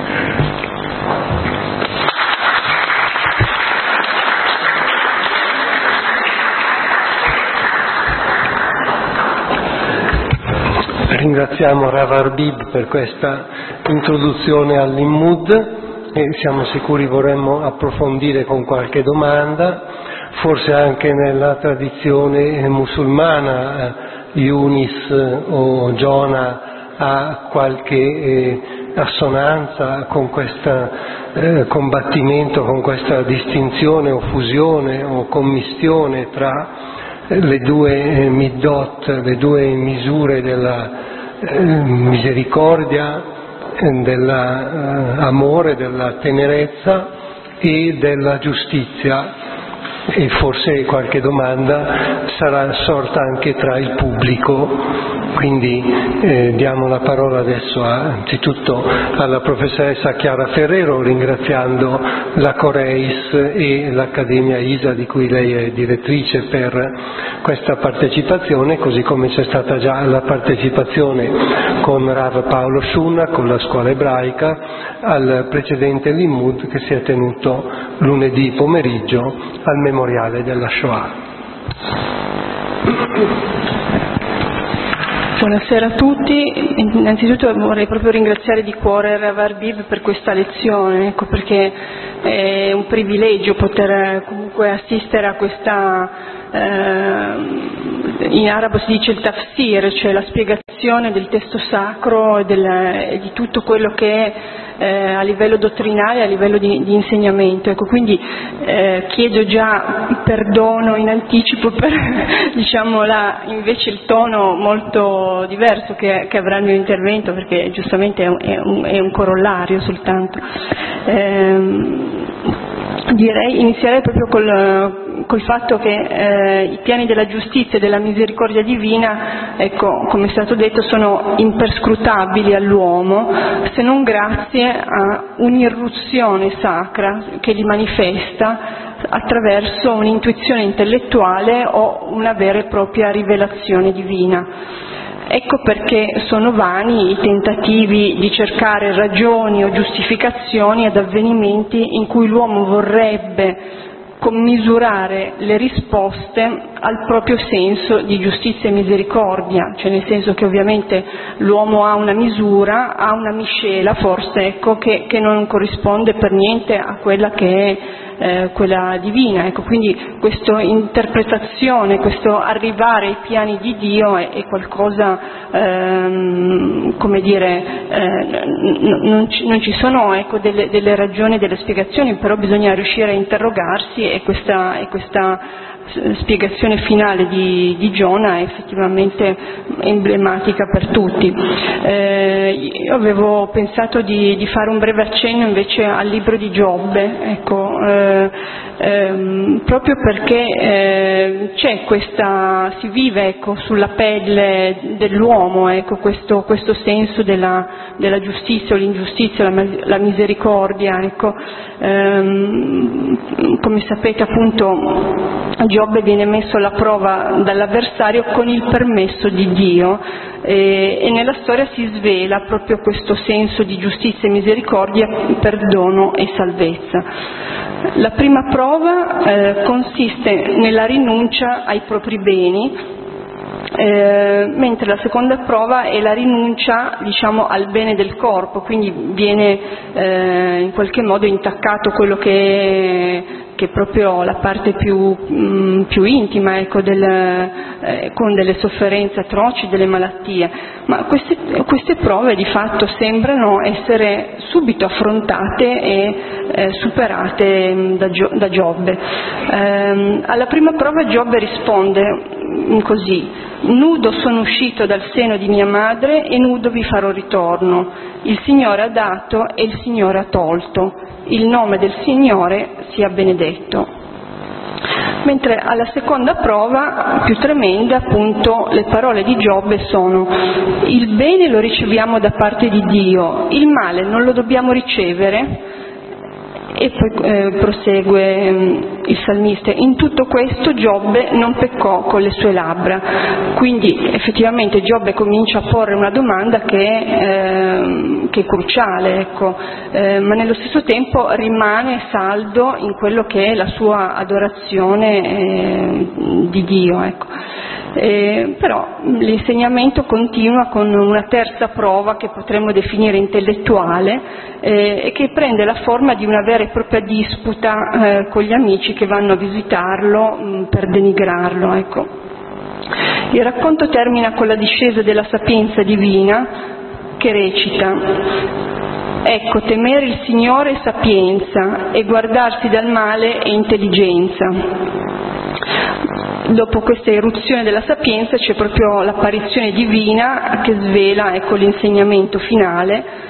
[SPEAKER 2] Ringraziamo Rav Arbib per questa introduzione all'Immud. E siamo sicuri vorremmo approfondire con qualche domanda, forse anche nella tradizione musulmana Yunis o Giona ha qualche assonanza con questo combattimento, con questa distinzione o fusione o commistione tra le due middot, le due misure della misericordia, dell'amore, della tenerezza e della giustizia. E forse qualche domanda sarà sorta anche tra il pubblico, quindi diamo la parola adesso anzitutto alla professoressa Chiara Ferrero, ringraziando la Coreis e l'Accademia ISA di cui lei è direttrice per questa partecipazione, così come c'è stata già la partecipazione con Rav Paolo Sciunna, con la scuola ebraica, al precedente Limmud che si è tenuto lunedì pomeriggio al memoriale della Shoah.
[SPEAKER 3] Buonasera a tutti. Innanzitutto vorrei proprio ringraziare di cuore Rav Arbib per questa lezione, ecco, perché è un privilegio poter comunque assistere a questa, in arabo si dice il tafsir, cioè la spiegazione interpretazione del testo sacro e di tutto quello che è a livello dottrinale, a livello di insegnamento. Ecco, quindi chiedo già perdono in anticipo per diciamo invece il tono molto diverso che avrà il mio intervento, perché giustamente è un corollario soltanto. Inizierei proprio col fatto che i piani della giustizia e della misericordia divina, ecco, come è stato detto, sono imperscrutabili all'uomo se non grazie a un'irruzione sacra che li manifesta attraverso un'intuizione intellettuale o una vera e propria rivelazione divina. Ecco perché sono vani i tentativi di cercare ragioni o giustificazioni ad avvenimenti in cui l'uomo vorrebbe commisurare le risposte al proprio senso di giustizia e misericordia, cioè nel senso che ovviamente l'uomo ha una misura, ha una miscela forse, ecco, che non corrisponde per niente a quella che è quella divina. Ecco, quindi questa interpretazione, questo arrivare ai piani di Dio è qualcosa, come dire, non ci sono, ecco, delle ragioni, delle spiegazioni, però bisogna riuscire a interrogarsi, e questa spiegazione finale di Giona è effettivamente emblematica per tutti. Io avevo pensato di fare un breve accenno invece al libro di Giobbe, ecco, proprio perché si vive, ecco, sulla pelle dell'uomo, ecco, questo senso della giustizia o l'ingiustizia, la misericordia, ecco. Come sapete, appunto, Giobbe viene messo alla prova dall'avversario con il permesso di Dio, e nella storia si svela proprio questo senso di giustizia e misericordia, perdono e salvezza. La prima prova consiste nella rinuncia ai propri beni, mentre la seconda prova è la rinuncia, diciamo, al bene del corpo, quindi viene in qualche modo intaccato quello che è proprio la parte più intima, ecco, con delle sofferenze atroci, delle malattie. Ma queste prove di fatto sembrano essere subito affrontate e superate da Giobbe. Alla prima prova Giobbe risponde così: nudo sono uscito dal seno di mia madre e nudo vi farò ritorno. Il Signore ha dato e il Signore ha tolto. Il nome del Signore sia benedetto. Mentre alla seconda prova, più tremenda, appunto, le parole di Giobbe sono: il bene lo riceviamo da parte di Dio, il male non lo dobbiamo ricevere. E poi prosegue il salmista: in tutto questo Giobbe non peccò con le sue labbra. Quindi effettivamente Giobbe comincia a porre una domanda che è cruciale, ecco, ma nello stesso tempo rimane saldo in quello che è la sua adorazione di Dio, ecco. Però l'insegnamento continua con una terza prova che potremmo definire intellettuale, e che prende la forma di una vera e propria disputa con gli amici che vanno a visitarlo per denigrarlo, ecco. Il racconto termina con la discesa della sapienza divina, che recita: ecco, temere il Signore è sapienza, e guardarsi dal male è intelligenza. Dopo questa eruzione della sapienza c'è proprio l'apparizione divina che svela, ecco, l'insegnamento finale,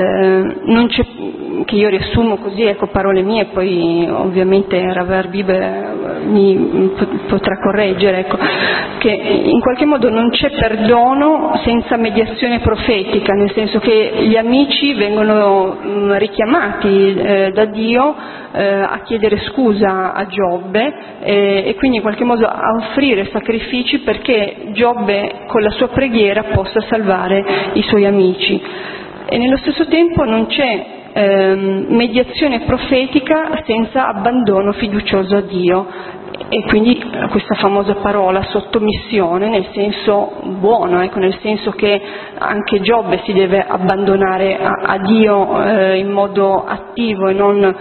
[SPEAKER 3] che io riassumo così, ecco, parole mie, poi ovviamente Rav Bib mi potrà correggere, ecco, che in qualche modo non c'è perdono senza mediazione profetica, nel senso che gli amici vengono richiamati da Dio a chiedere scusa a Giobbe, e quindi in qualche modo a offrire sacrifici perché Giobbe con la sua preghiera possa salvare i suoi amici. E nello stesso tempo non c'è mediazione profetica senza abbandono fiducioso a Dio, e quindi questa famosa parola sottomissione nel senso buono, ecco, nel senso che anche Giobbe si deve abbandonare a Dio in modo attivo e non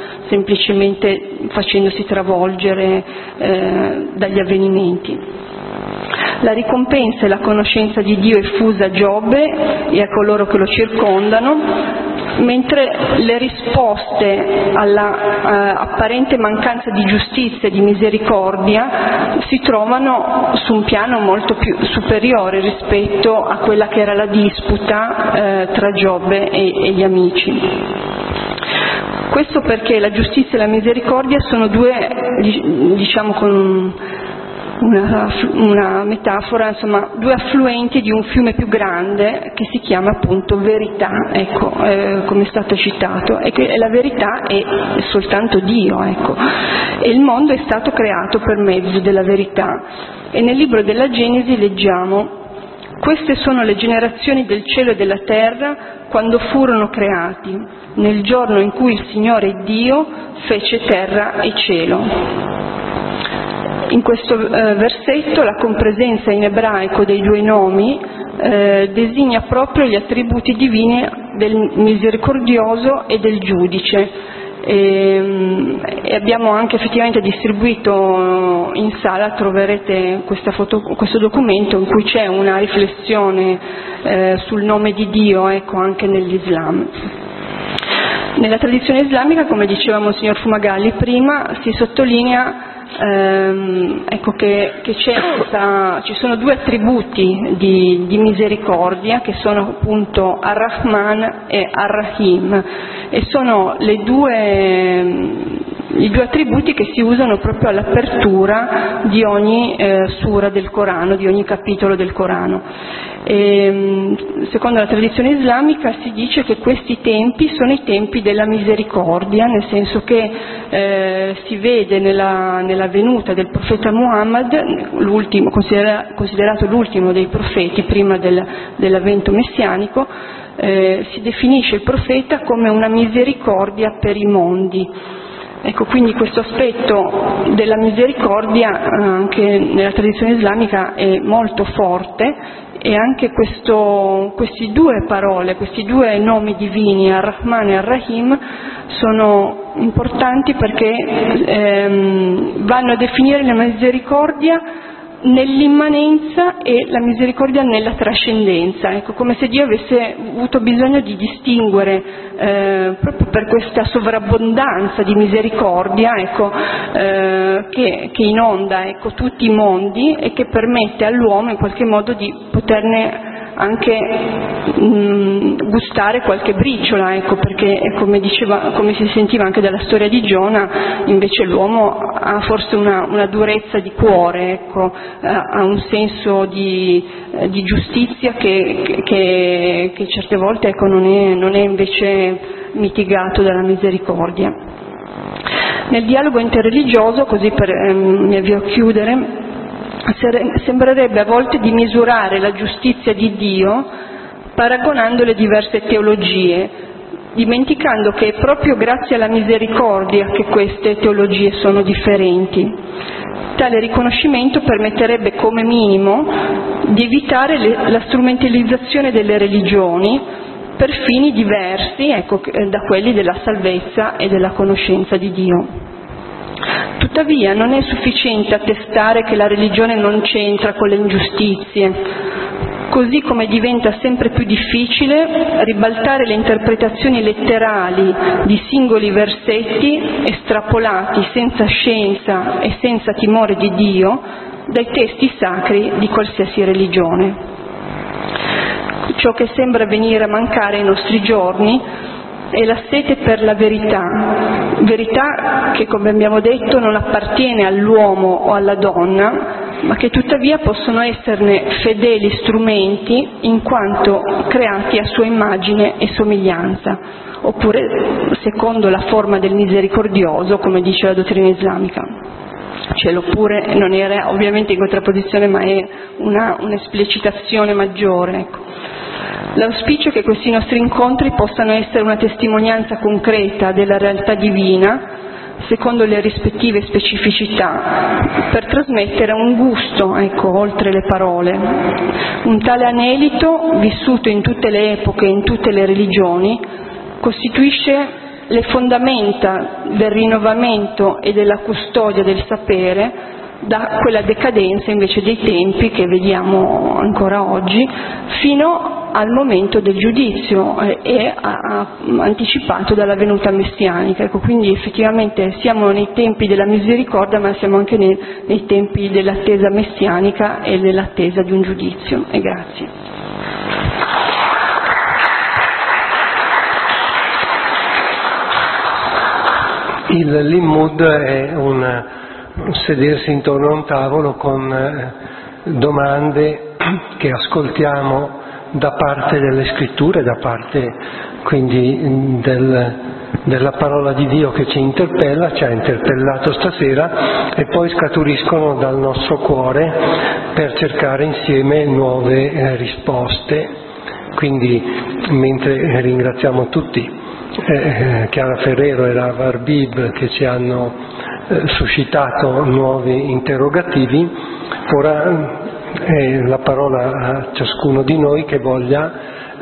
[SPEAKER 3] semplicemente facendosi travolgere dagli avvenimenti. La ricompensa e la conoscenza di Dio è fusa a Giobbe e a coloro che lo circondano, mentre le risposte alla apparente mancanza di giustizia e di misericordia si trovano su un piano molto più superiore rispetto a quella che era la disputa tra Giobbe e gli amici. Questo perché la giustizia e la misericordia sono due, diciamo con una metafora, insomma, due affluenti di un fiume più grande che si chiama appunto verità, ecco, come è stato citato, e che la verità è soltanto Dio, ecco, e il mondo è stato creato per mezzo della verità. E nel libro della Genesi leggiamo: queste sono le generazioni del cielo e della terra quando furono creati, nel giorno in cui il Signore Dio fece terra e cielo. In questo versetto la compresenza in ebraico dei due nomi designa proprio gli attributi divini del misericordioso e del giudice. E abbiamo anche effettivamente distribuito in sala, troverete questo documento in cui c'è una riflessione sul nome di Dio, ecco, anche nell'Islam. Nella tradizione islamica, come diceva Monsignor Fumagalli prima, si sottolinea ecco che ci sono due attributi di misericordia che sono appunto Ar-Rahman e Ar-Rahim, e sono i due attributi che si usano proprio all'apertura di ogni sura del Corano, di ogni capitolo del Corano. E, secondo la tradizione islamica si dice che questi tempi sono i tempi della misericordia, nel senso che si vede nella venuta del profeta Muhammad, l'ultimo, considerato l'ultimo dei profeti prima dell'avvento messianico, si definisce il profeta come una misericordia per i mondi. Ecco, quindi questo aspetto della misericordia anche nella tradizione islamica è molto forte, e anche questi due parole, questi due nomi divini, Ar-Rahman e Ar-Rahim, sono importanti perché vanno a definire la misericordia nell'immanenza e la misericordia nella trascendenza, ecco, come se Dio avesse avuto bisogno di distinguere proprio per questa sovrabbondanza di misericordia, ecco, che inonda, ecco, tutti i mondi e che permette all'uomo in qualche modo di poterne anche gustare qualche briciola, ecco, perché come si sentiva anche dalla storia di Giona, invece l'uomo ha forse una durezza di cuore, ecco, ha un senso di giustizia che certe volte, ecco, non è invece mitigato dalla misericordia. Nel dialogo interreligioso, così mi avvio a chiudere, sembrerebbe a volte di misurare la giustizia di Dio paragonando le diverse teologie, dimenticando che è proprio grazie alla misericordia che queste teologie sono differenti. Tale riconoscimento permetterebbe come minimo di evitare la strumentalizzazione delle religioni per fini diversi, ecco, da quelli della salvezza e della conoscenza di Dio. Tuttavia non è sufficiente attestare che la religione non c'entra con le ingiustizie, così come diventa sempre più difficile ribaltare le interpretazioni letterali di singoli versetti estrapolati senza scienza e senza timore di Dio dai testi sacri di qualsiasi religione. Ciò che sembra venire a mancare ai nostri giorni è la sete per la verità che, come abbiamo detto, non appartiene all'uomo o alla donna, ma che tuttavia possono esserne fedeli strumenti in quanto creati a sua immagine e somiglianza, oppure secondo la forma del misericordioso, come dice la dottrina islamica. Cioè, l'oppure non era ovviamente in contrapposizione, ma è un'esplicitazione maggiore, ecco. L'auspicio è che questi nostri incontri possano essere una testimonianza concreta della realtà divina, secondo le rispettive specificità, per trasmettere un gusto, ecco, oltre le parole. Un tale anelito, vissuto in tutte le epoche e in tutte le religioni, costituisce le fondamenta del rinnovamento e della custodia del sapere, da quella decadenza invece dei tempi che vediamo ancora oggi fino al momento del giudizio anticipato dalla venuta messianica. Ecco, quindi effettivamente siamo nei tempi della misericordia, ma siamo anche nei tempi dell'attesa messianica e dell'attesa di un giudizio. E grazie.
[SPEAKER 2] Il Limud è un sedersi intorno a un tavolo con domande che ascoltiamo da parte delle scritture, da parte quindi della parola di Dio che ci interpella, ci ha interpellato stasera, e poi scaturiscono dal nostro cuore per cercare insieme nuove risposte. Quindi mentre ringraziamo tutti Chiara Ferrero e Rav Arbib che ci hanno suscitato nuovi interrogativi, ora la parola a ciascuno di noi che voglia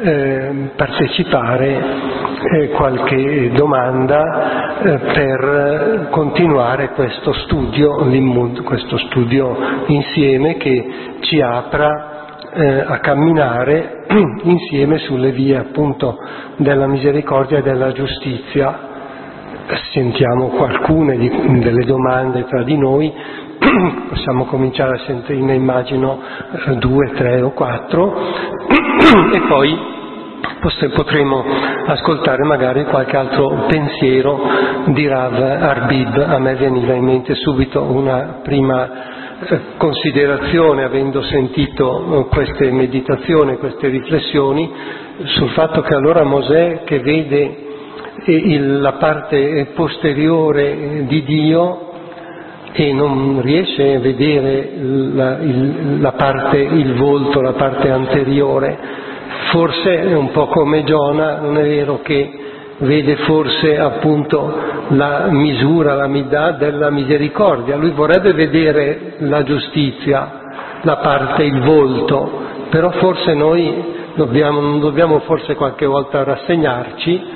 [SPEAKER 2] partecipare qualche domanda per continuare questo studio Limud, questo studio insieme che ci apra a camminare insieme sulle vie appunto della misericordia e della giustizia. Sentiamo qualcune delle domande tra di noi, possiamo cominciare a sentirne immagino 2, 3 o 4 e poi potremo ascoltare magari qualche altro pensiero di Rav Arbib. A me veniva in mente subito una prima considerazione, avendo sentito queste meditazioni, queste riflessioni, sul fatto che allora Mosè, che vede la parte posteriore di Dio e non riesce a vedere la parte, il volto, la parte anteriore, forse è un po' come Giona, non è vero che vede forse appunto la misura, la midà della misericordia. Lui vorrebbe vedere la giustizia, la parte, il volto, però forse noi non dobbiamo forse qualche volta rassegnarci,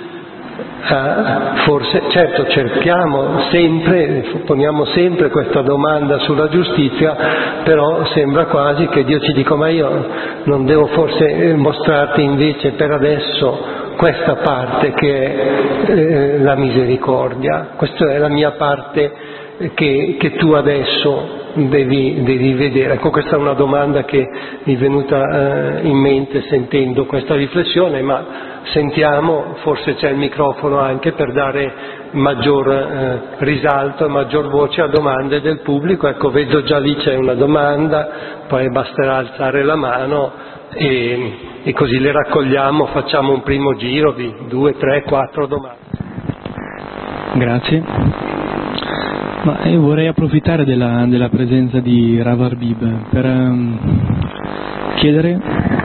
[SPEAKER 2] forse, certo cerchiamo sempre, poniamo sempre questa domanda sulla giustizia, però sembra quasi che Dio ci dica: ma io non devo forse mostrarti invece per adesso questa parte che è la misericordia, questa è la mia parte che tu adesso devi vedere. Ecco, questa è una domanda che mi è venuta in mente sentendo questa riflessione, ma sentiamo, forse c'è il microfono anche per dare maggior risalto e maggior voce a domande del pubblico. Ecco, vedo già lì c'è una domanda, poi basterà alzare la mano e così le raccogliamo, facciamo un primo giro di 2, 3, 4 domande.
[SPEAKER 4] Grazie. Ma io vorrei approfittare della presenza di Rav Arbib per chiedere,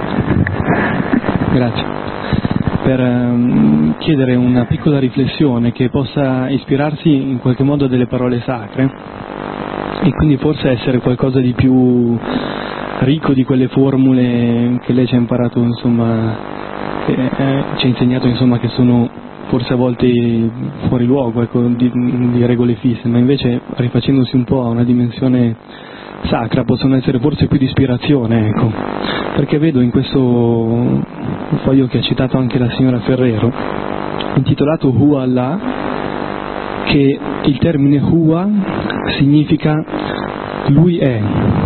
[SPEAKER 4] grazie, per chiedere una piccola riflessione che possa ispirarsi in qualche modo a delle parole sacre e quindi forse essere qualcosa di più ricco di quelle formule che lei ci ha imparato, insomma, che ci ha insegnato, insomma, che sono forse a volte fuori luogo, ecco, di regole fisse, ma invece rifacendosi un po' a una dimensione sacra possono essere forse più di ispirazione, ecco, perché vedo in questo foglio che ha citato anche la signora Ferrero, intitolato Hu Allah, che il termine Hua significa lui è.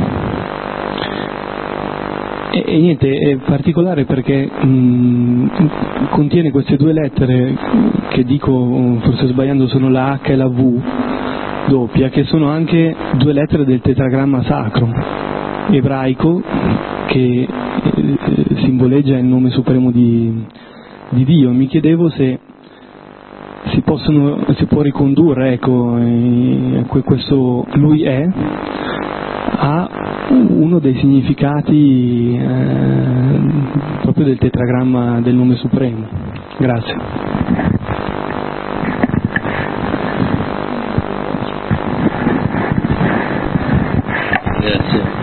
[SPEAKER 4] E niente, è particolare perché contiene queste due lettere che dico, forse sbagliando, sono la H e la V doppia, che sono anche due lettere del tetragramma sacro ebraico che simboleggia il nome supremo di Dio. Mi chiedevo se si può ricondurre, ecco, questo lui è a uno dei significati proprio del tetragramma del nome supremo. Grazie.
[SPEAKER 5] Grazie.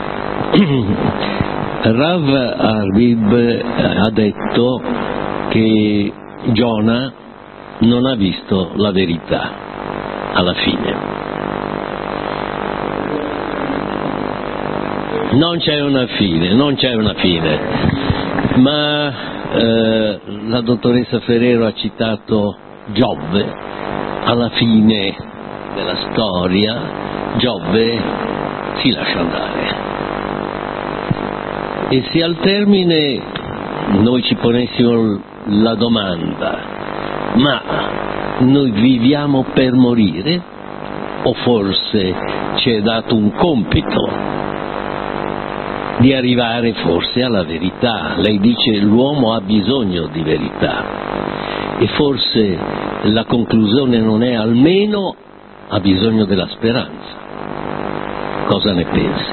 [SPEAKER 5] Rav Arbib ha detto che Giona non ha visto la verità alla fine. Non c'è una fine, ma la dottoressa Ferrero ha citato Giobbe. Alla fine della storia Giobbe si lascia andare, e se al termine noi ci ponessimo la domanda: ma noi viviamo per morire, o forse ci è dato un compito di arrivare forse alla verità? Lei dice l'uomo ha bisogno di verità, e forse la conclusione non è almeno ha bisogno della speranza. Cosa ne pensi?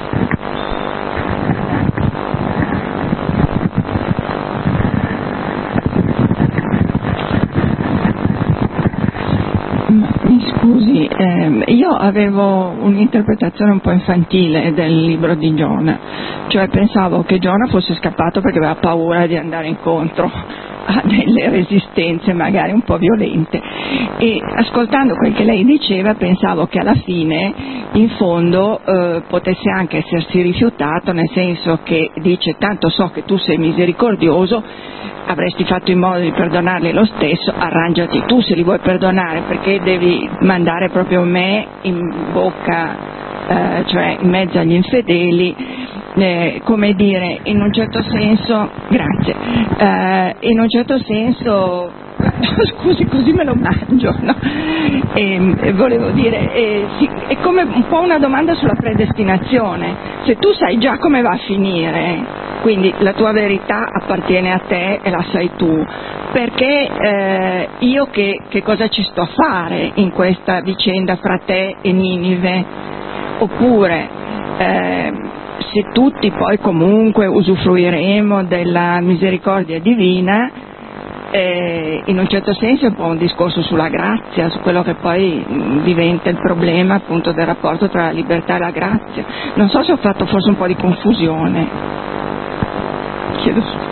[SPEAKER 6] Mi scusi, io avevo un'interpretazione un po' infantile del libro di Giona, cioè pensavo che Giona fosse scappato perché aveva paura di andare incontro a delle resistenze magari un po' violente, e ascoltando quel che lei diceva pensavo che alla fine in fondo potesse anche essersi rifiutato, nel senso che dice: tanto so che tu sei misericordioso, avresti fatto in modo di perdonarli lo stesso, arrangiati tu se li vuoi perdonare, perché devi mandare proprio me in bocca, cioè in mezzo agli infedeli. Come dire, in un certo senso, grazie, in un certo senso, scusi, così me lo mangio, no? Volevo dire, sì, è come un po' una domanda sulla predestinazione. Se tu sai già come va a finire, quindi la tua verità appartiene a te e la sai tu, perché io che cosa ci sto a fare in questa vicenda fra te e Ninive? Oppure se tutti poi comunque usufruiremo della misericordia divina, in un certo senso è un po' un discorso sulla grazia, su quello che poi diventa il problema appunto del rapporto tra la libertà e la grazia. Non so se ho fatto forse un po' di confusione. Chiedo scusa.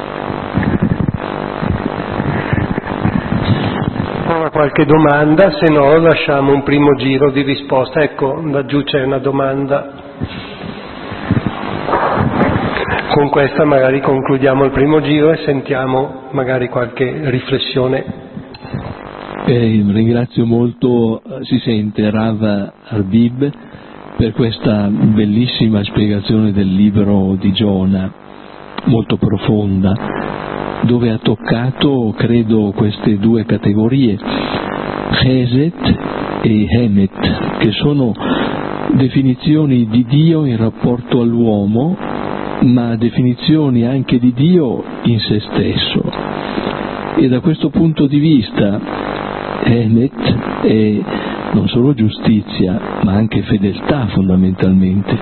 [SPEAKER 2] Qualche domanda, se no lasciamo un primo giro di risposta. Ecco, laggiù c'è una domanda. Con questa magari concludiamo il primo giro e sentiamo magari qualche riflessione.
[SPEAKER 4] Ringrazio molto, si sente, Rav Arbib per questa bellissima spiegazione del libro di Giona, molto profonda, dove ha toccato, credo, queste due categorie, Chesed e Emet, che sono definizioni di Dio in rapporto all'uomo, ma definizioni anche di Dio in se stesso. E da questo punto di vista Emet è non solo giustizia, ma anche fedeltà fondamentalmente.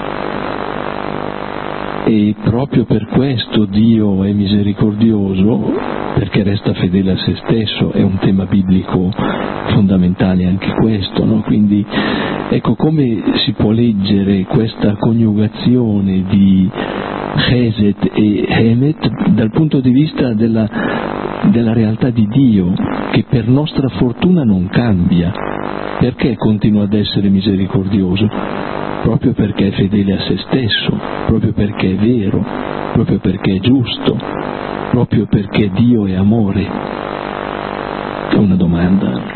[SPEAKER 4] E proprio per questo Dio è misericordioso, perché resta fedele a se stesso. È un tema biblico fondamentale anche questo, no? Quindi ecco come si può leggere questa coniugazione di Chesed e Emet dal punto di vista della realtà di Dio, che per nostra fortuna non cambia. Perché continua ad essere misericordioso? Proprio perché è fedele a se stesso, proprio perché è vero, proprio perché è giusto, proprio perché Dio è amore. È una domanda.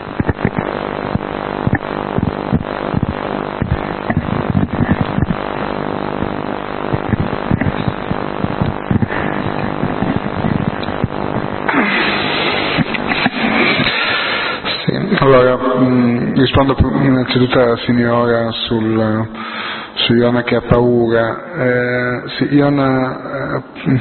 [SPEAKER 1] Allora, rispondo innanzitutto alla signora su Iona che ha paura. Sì, Iona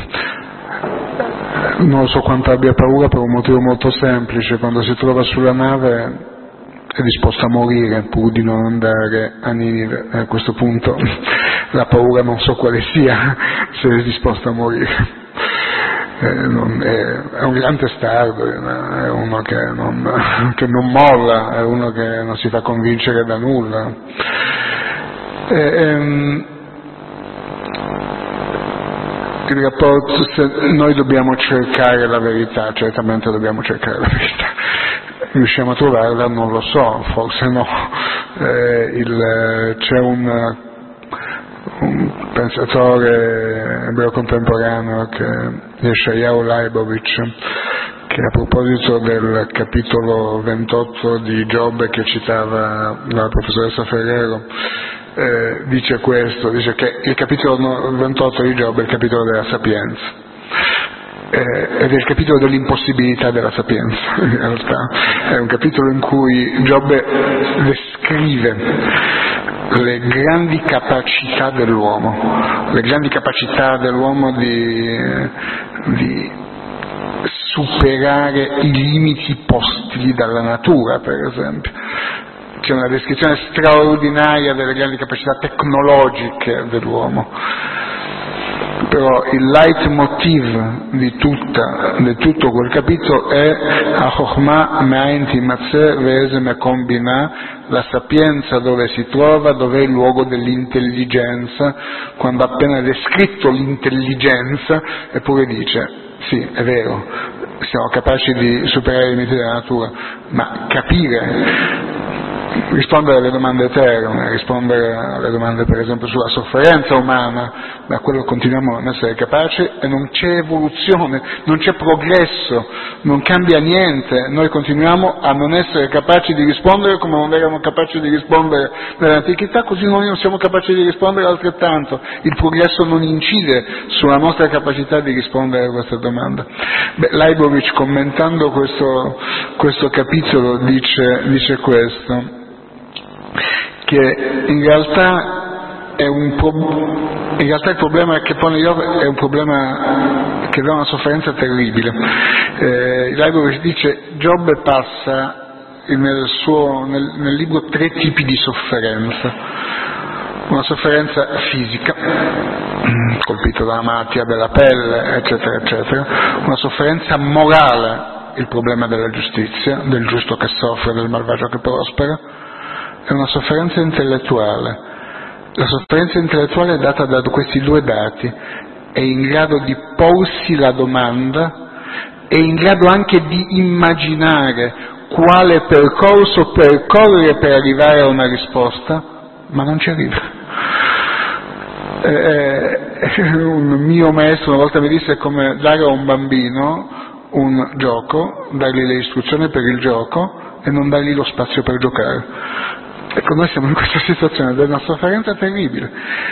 [SPEAKER 1] non lo so quanto abbia paura, per un motivo molto semplice: quando si trova sulla nave è disposta a morire pur di non andare a Ninive. A questo punto la paura non so quale sia, se è disposta a morire. È un gran testardo, è uno che non molla, è uno che non si fa convincere da nulla. Il rapporto, noi dobbiamo cercare la verità, certamente dobbiamo cercare la verità. Riusciamo a trovarla? Non lo so, forse no. C'è un pensatore ebreo contemporaneo, Yeshayahu Leibovitch, che a proposito del capitolo 28 di Giobbe che citava la professoressa Ferrero, dice questo, dice che il capitolo 28 di Giobbe è il capitolo della sapienza, ed è il capitolo dell'impossibilità della sapienza. In realtà è un capitolo in cui Giobbe descrive le grandi capacità dell'uomo di superare i limiti posti dalla natura, per esempio. C'è una descrizione straordinaria delle grandi capacità tecnologiche dell'uomo. Però il leitmotiv di tutto quel capitolo è Chokhmah me'ain timatzeh ve'eze mekom binah, la sapienza dove si trova, dov'è il luogo dell'intelligenza, quando ha appena descritto l'intelligenza, eppure dice, sì, è vero, siamo capaci di superare i limiti della natura, ma capire, rispondere alle domande eterne, rispondere alle domande per esempio sulla sofferenza umana, da quello continuiamo a non essere capaci e non c'è evoluzione, non c'è progresso, non cambia niente, noi continuiamo a non essere capaci di rispondere come non erano capaci di rispondere nell'antichità, così noi non siamo capaci di rispondere altrettanto, il progresso non incide sulla nostra capacità di rispondere a questa domanda. Leibovitch, commentando questo capitolo, dice questo, che in realtà il problema che pone Giobbe è un problema che dà una sofferenza terribile. Leibovitch dice Giobbe passa nel libro 3 tipi di sofferenza: una sofferenza fisica, colpito dalla malattia della pelle, eccetera eccetera, una sofferenza morale, il problema della giustizia, del giusto che soffre, del malvagio che prospera, è una sofferenza intellettuale. La sofferenza intellettuale è data da questi due dati: è in grado di porsi la domanda, è in grado anche di immaginare quale percorso percorrere per arrivare a una risposta, ma non ci arriva. Un mio maestro una volta mi disse: è come dare a un bambino un gioco, dargli le istruzioni per il gioco e non dargli lo spazio per giocare. Ecco, noi siamo in questa situazione ed è una sofferenza terribile,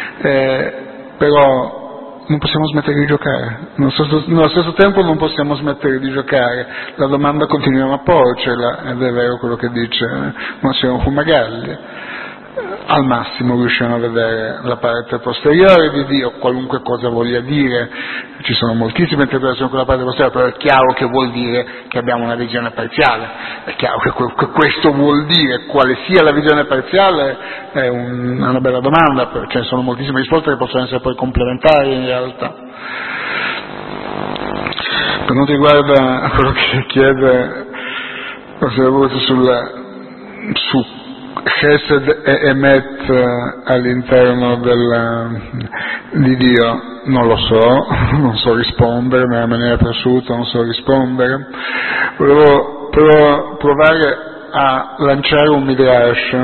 [SPEAKER 1] però non possiamo smettere di giocare, nello stesso tempo non possiamo smettere di giocare, la domanda continuiamo a porcela, ed è vero quello che dice Monsignor Fumagalli. Al massimo riusciamo a vedere la parte posteriore di Dio, qualunque cosa voglia dire, ci sono moltissime interpretazioni con la parte posteriore, però è chiaro che vuol dire che abbiamo una visione parziale, è chiaro che questo vuol dire, quale sia la visione parziale è una bella domanda, ce ne sono moltissime risposte che possono essere poi complementari in realtà. Per quanto riguarda quello che chiede su Chesed e Emet all'interno di Dio, non lo so, non so rispondere, nella maniera più assoluta non so rispondere. Volevo però provare a lanciare un midrash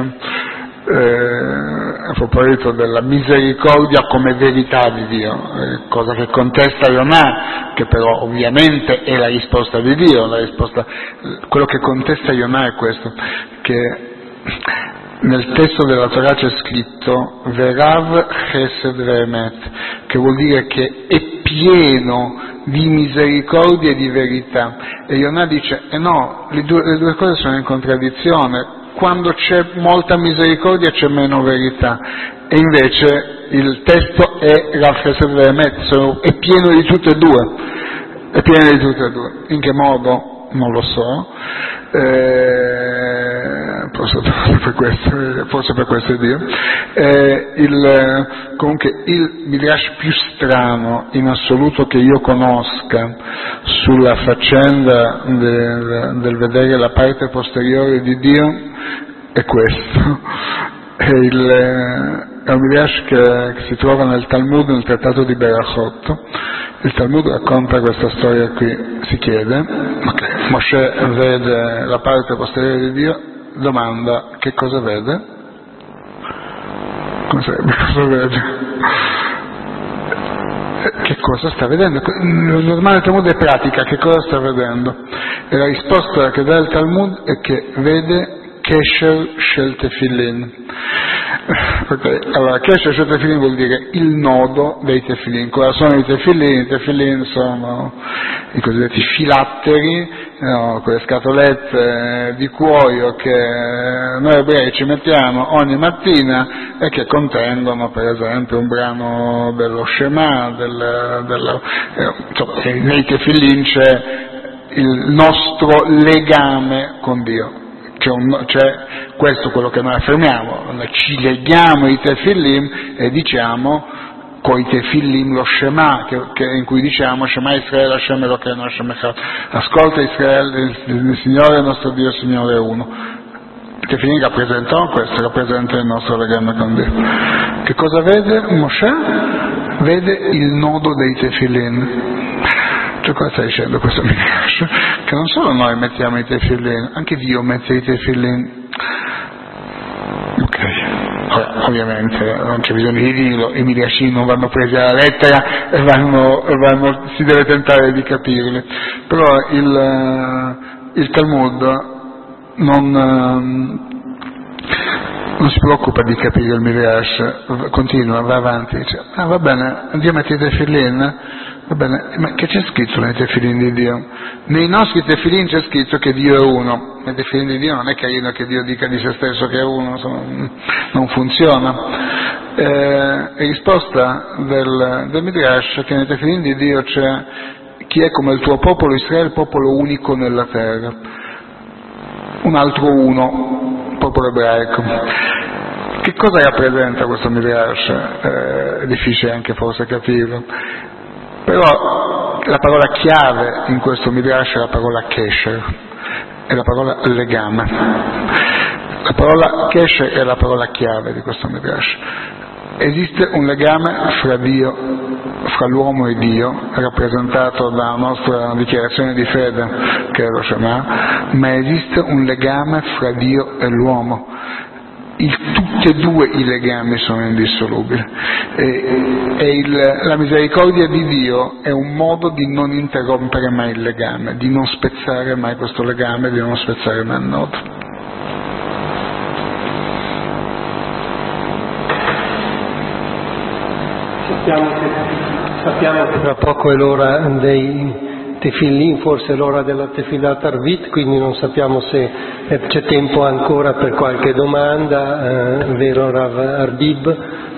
[SPEAKER 1] a proposito della misericordia come verità di Dio, cosa che contesta Yonah, che però ovviamente è la risposta di Dio. Quello che contesta Yonah è questo, che nel testo della Torah c'è scritto Verav Chesed Ve'emet, che vuol dire che è pieno di misericordia e di verità, e Yonah dice no, le due cose sono in contraddizione, quando c'è molta misericordia c'è meno verità, e invece il testo è Rav Chesed Ve'emet, è pieno di tutte e due, in che modo? Non lo so, forse per questo è Dio. Comunque il midrash più strano in assoluto che io conosca sulla faccenda del vedere la parte posteriore di Dio è questo. È un midrash che si trova nel Talmud, nel trattato di Berachot. Il Talmud racconta questa storia qui, si chiede, Moshe vede la parte posteriore di Dio, domanda che cosa vede? Cosa vede? che cosa sta vedendo? Il normale Talmud è pratica, che cosa sta vedendo? E la risposta che dà il Talmud è che vede Kesher Shel Tefillin. Okay. Allora, Kesher Shel Tefillin vuol dire il nodo dei tefillin. Cosa sono i tefillin? I tefillin sono i cosiddetti filatteri, no, quelle scatolette di cuoio che noi ebrei ci mettiamo ogni mattina e che contengono per esempio un brano dello Shema, insomma, nei tefillin c'è il nostro legame con Dio. C'è questo quello che noi affermiamo, noi ci leghiamo ai tefillim e diciamo coi tefillim lo Shema, in cui diciamo Shema Israele Hashem Elokeinu Hashem Echad, ascolta Israele, il Signore è il nostro Dio, il Signore è uno. I tefillim rappresentano questo, rappresenta il nostro legame con Dio. Che cosa vede Moshe? Vede il nodo dei tefillim. Cioè, cosa sta dicendo questo Midrash? Che non solo noi mettiamo i tefillin, anche Dio mette i tefillin. Ok, ora, ovviamente non c'è bisogno di dirlo, i Midrashim non vanno presi alla lettera e si deve tentare di capirli, però il Talmud non si preoccupa di capire il Midrash, continua, va avanti, dice, va bene, Dio mette i tefillin. Va bene, ma che c'è scritto nei tefillin di Dio? Nei nostri tefillin c'è scritto che Dio è uno. Nei tefillin di Dio non è carino che Dio dica di se stesso che è uno, insomma, non funziona. Risposta del Midrash è che nei tefillin di Dio c'è chi è come il tuo popolo Israele, popolo unico nella terra. Un altro uno, popolo ebraico. Che cosa rappresenta questo Midrash? È difficile anche forse capirlo. Però la parola chiave in questo Midrash è la parola Kesher, è la parola legame. La parola Kesher è la parola chiave di questo Midrash. Esiste un legame fra l'uomo e Dio, rappresentato dalla nostra dichiarazione di fede, che è lo Shema, ma esiste un legame fra Dio e l'uomo. Tutti e due i legami sono indissolubili la misericordia di Dio è un modo di non interrompere mai il legame, di non spezzare mai questo legame, di non spezzare mai il nodo.
[SPEAKER 2] Sappiamo che tra poco è l'ora dei tefillin, forse l'ora della tefillat Arvit, quindi non sappiamo se c'è tempo ancora per qualche domanda, vero Rav Arbib?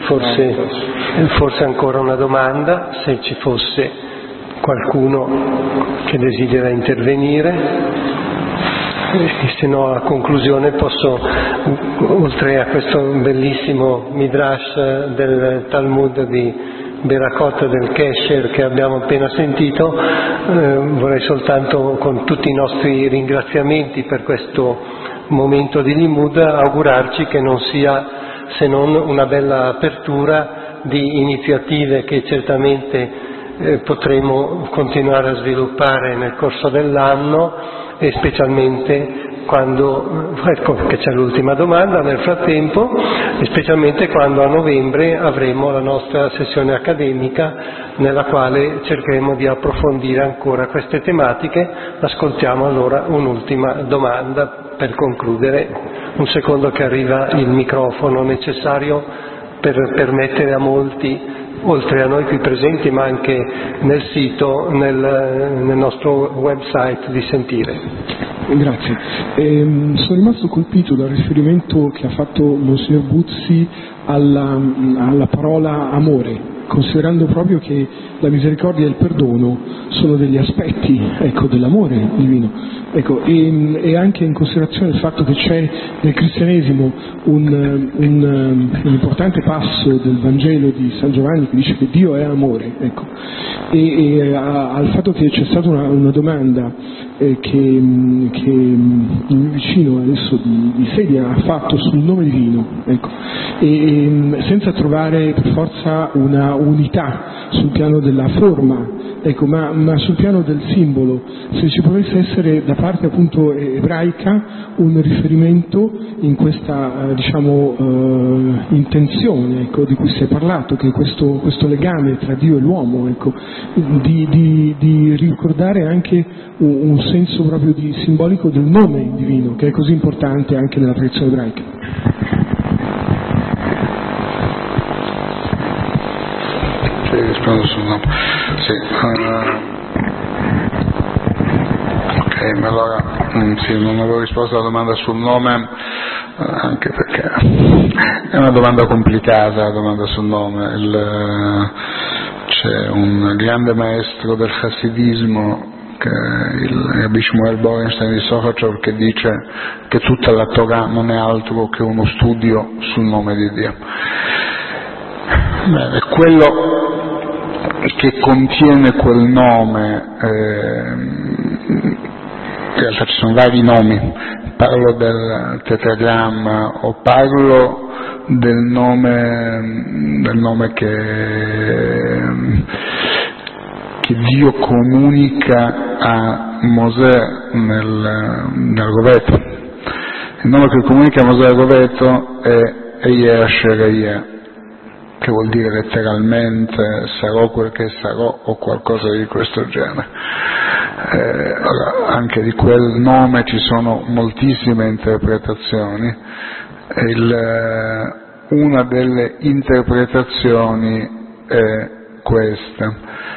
[SPEAKER 2] Forse ancora una domanda, se ci fosse qualcuno che desidera intervenire, e se no a conclusione posso, oltre a questo bellissimo Midrash del Talmud di Berakot del Kesher che abbiamo appena sentito, vorrei soltanto, con tutti i nostri ringraziamenti per questo momento di Limud, augurarci che non sia se non una bella apertura di iniziative che certamente potremo continuare a sviluppare nel corso dell'anno, e specialmente quando, ecco che c'è l'ultima domanda nel frattempo, e specialmente quando a novembre avremo la nostra sessione accademica nella quale cercheremo di approfondire ancora queste tematiche. Ascoltiamo allora un'ultima domanda per concludere. Un secondo che arriva il microfono necessario per permettere a molti, oltre a noi qui presenti ma anche nel sito, nel nostro website, di sentire.
[SPEAKER 7] Grazie. Sono rimasto colpito dal riferimento che ha fatto Monsignor Buzzi alla parola amore, considerando proprio che la misericordia e il perdono sono degli aspetti, ecco, dell'amore divino. Ecco, e anche in considerazione del fatto che c'è nel cristianesimo un importante passo del Vangelo di San Giovanni che dice che Dio è amore, ecco. E al fatto che c'è stata una domanda che il vicino adesso di Sedia ha fatto sul nome divino, ecco, e senza trovare per forza una unità sul piano della forma ecco, ma sul piano del simbolo, se ci potesse essere da parte appunto ebraica un riferimento in questa intenzione, ecco, di cui si è parlato, che questo legame tra Dio e l'uomo, ecco, di ricordare anche un senso proprio simbolico del nome divino, che è così importante anche nella tradizione ebraica.
[SPEAKER 1] Rispondo sul nome. Sì, ok, ma allora sì, non avevo risposto alla domanda sul nome, anche perché è una domanda complicata, la domanda sul nome. C'è un grande maestro del Hasidismo, che è il Rabbi Shmuel Borenstein di Sochachov, che dice che tutta la Torah non è altro che uno studio sul nome di Dio. Bene, quello che contiene quel nome, in realtà ci sono vari nomi, parlo del tetragramma o parlo del nome che Dio comunica a Mosè nel roveto. Il nome che comunica a Mosè nel roveto è Ehyeh Asher Ehyeh, che vuol dire letteralmente sarò quel che sarò o qualcosa di questo genere. Anche di quel nome ci sono moltissime interpretazioni. Una delle interpretazioni è questa,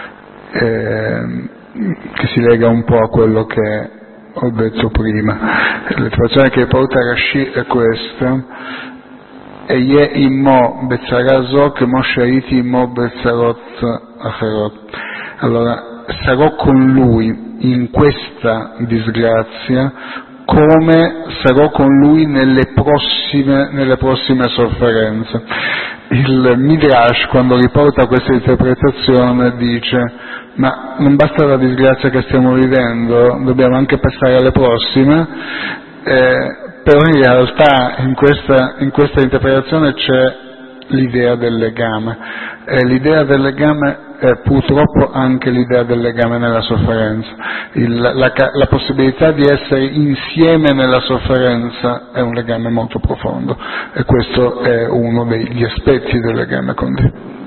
[SPEAKER 1] che si lega un po' a quello che ho detto prima. L'interpretazione che porta Rashi è questa: Ehyeh immo betzara zo kemo she'ayiti immo betzarot acherot. Allora, sarò con lui in questa disgrazia come sarò con lui nelle prossime sofferenze. Il Midrash, quando riporta questa interpretazione, dice: ma non basta la disgrazia che stiamo vivendo, dobbiamo anche passare alle prossime. Però in realtà in questa interpretazione c'è l'idea del legame, e l'idea del legame è purtroppo anche l'idea del legame nella sofferenza. La possibilità di essere insieme nella sofferenza è un legame molto profondo, e questo è uno degli aspetti del legame con Dio.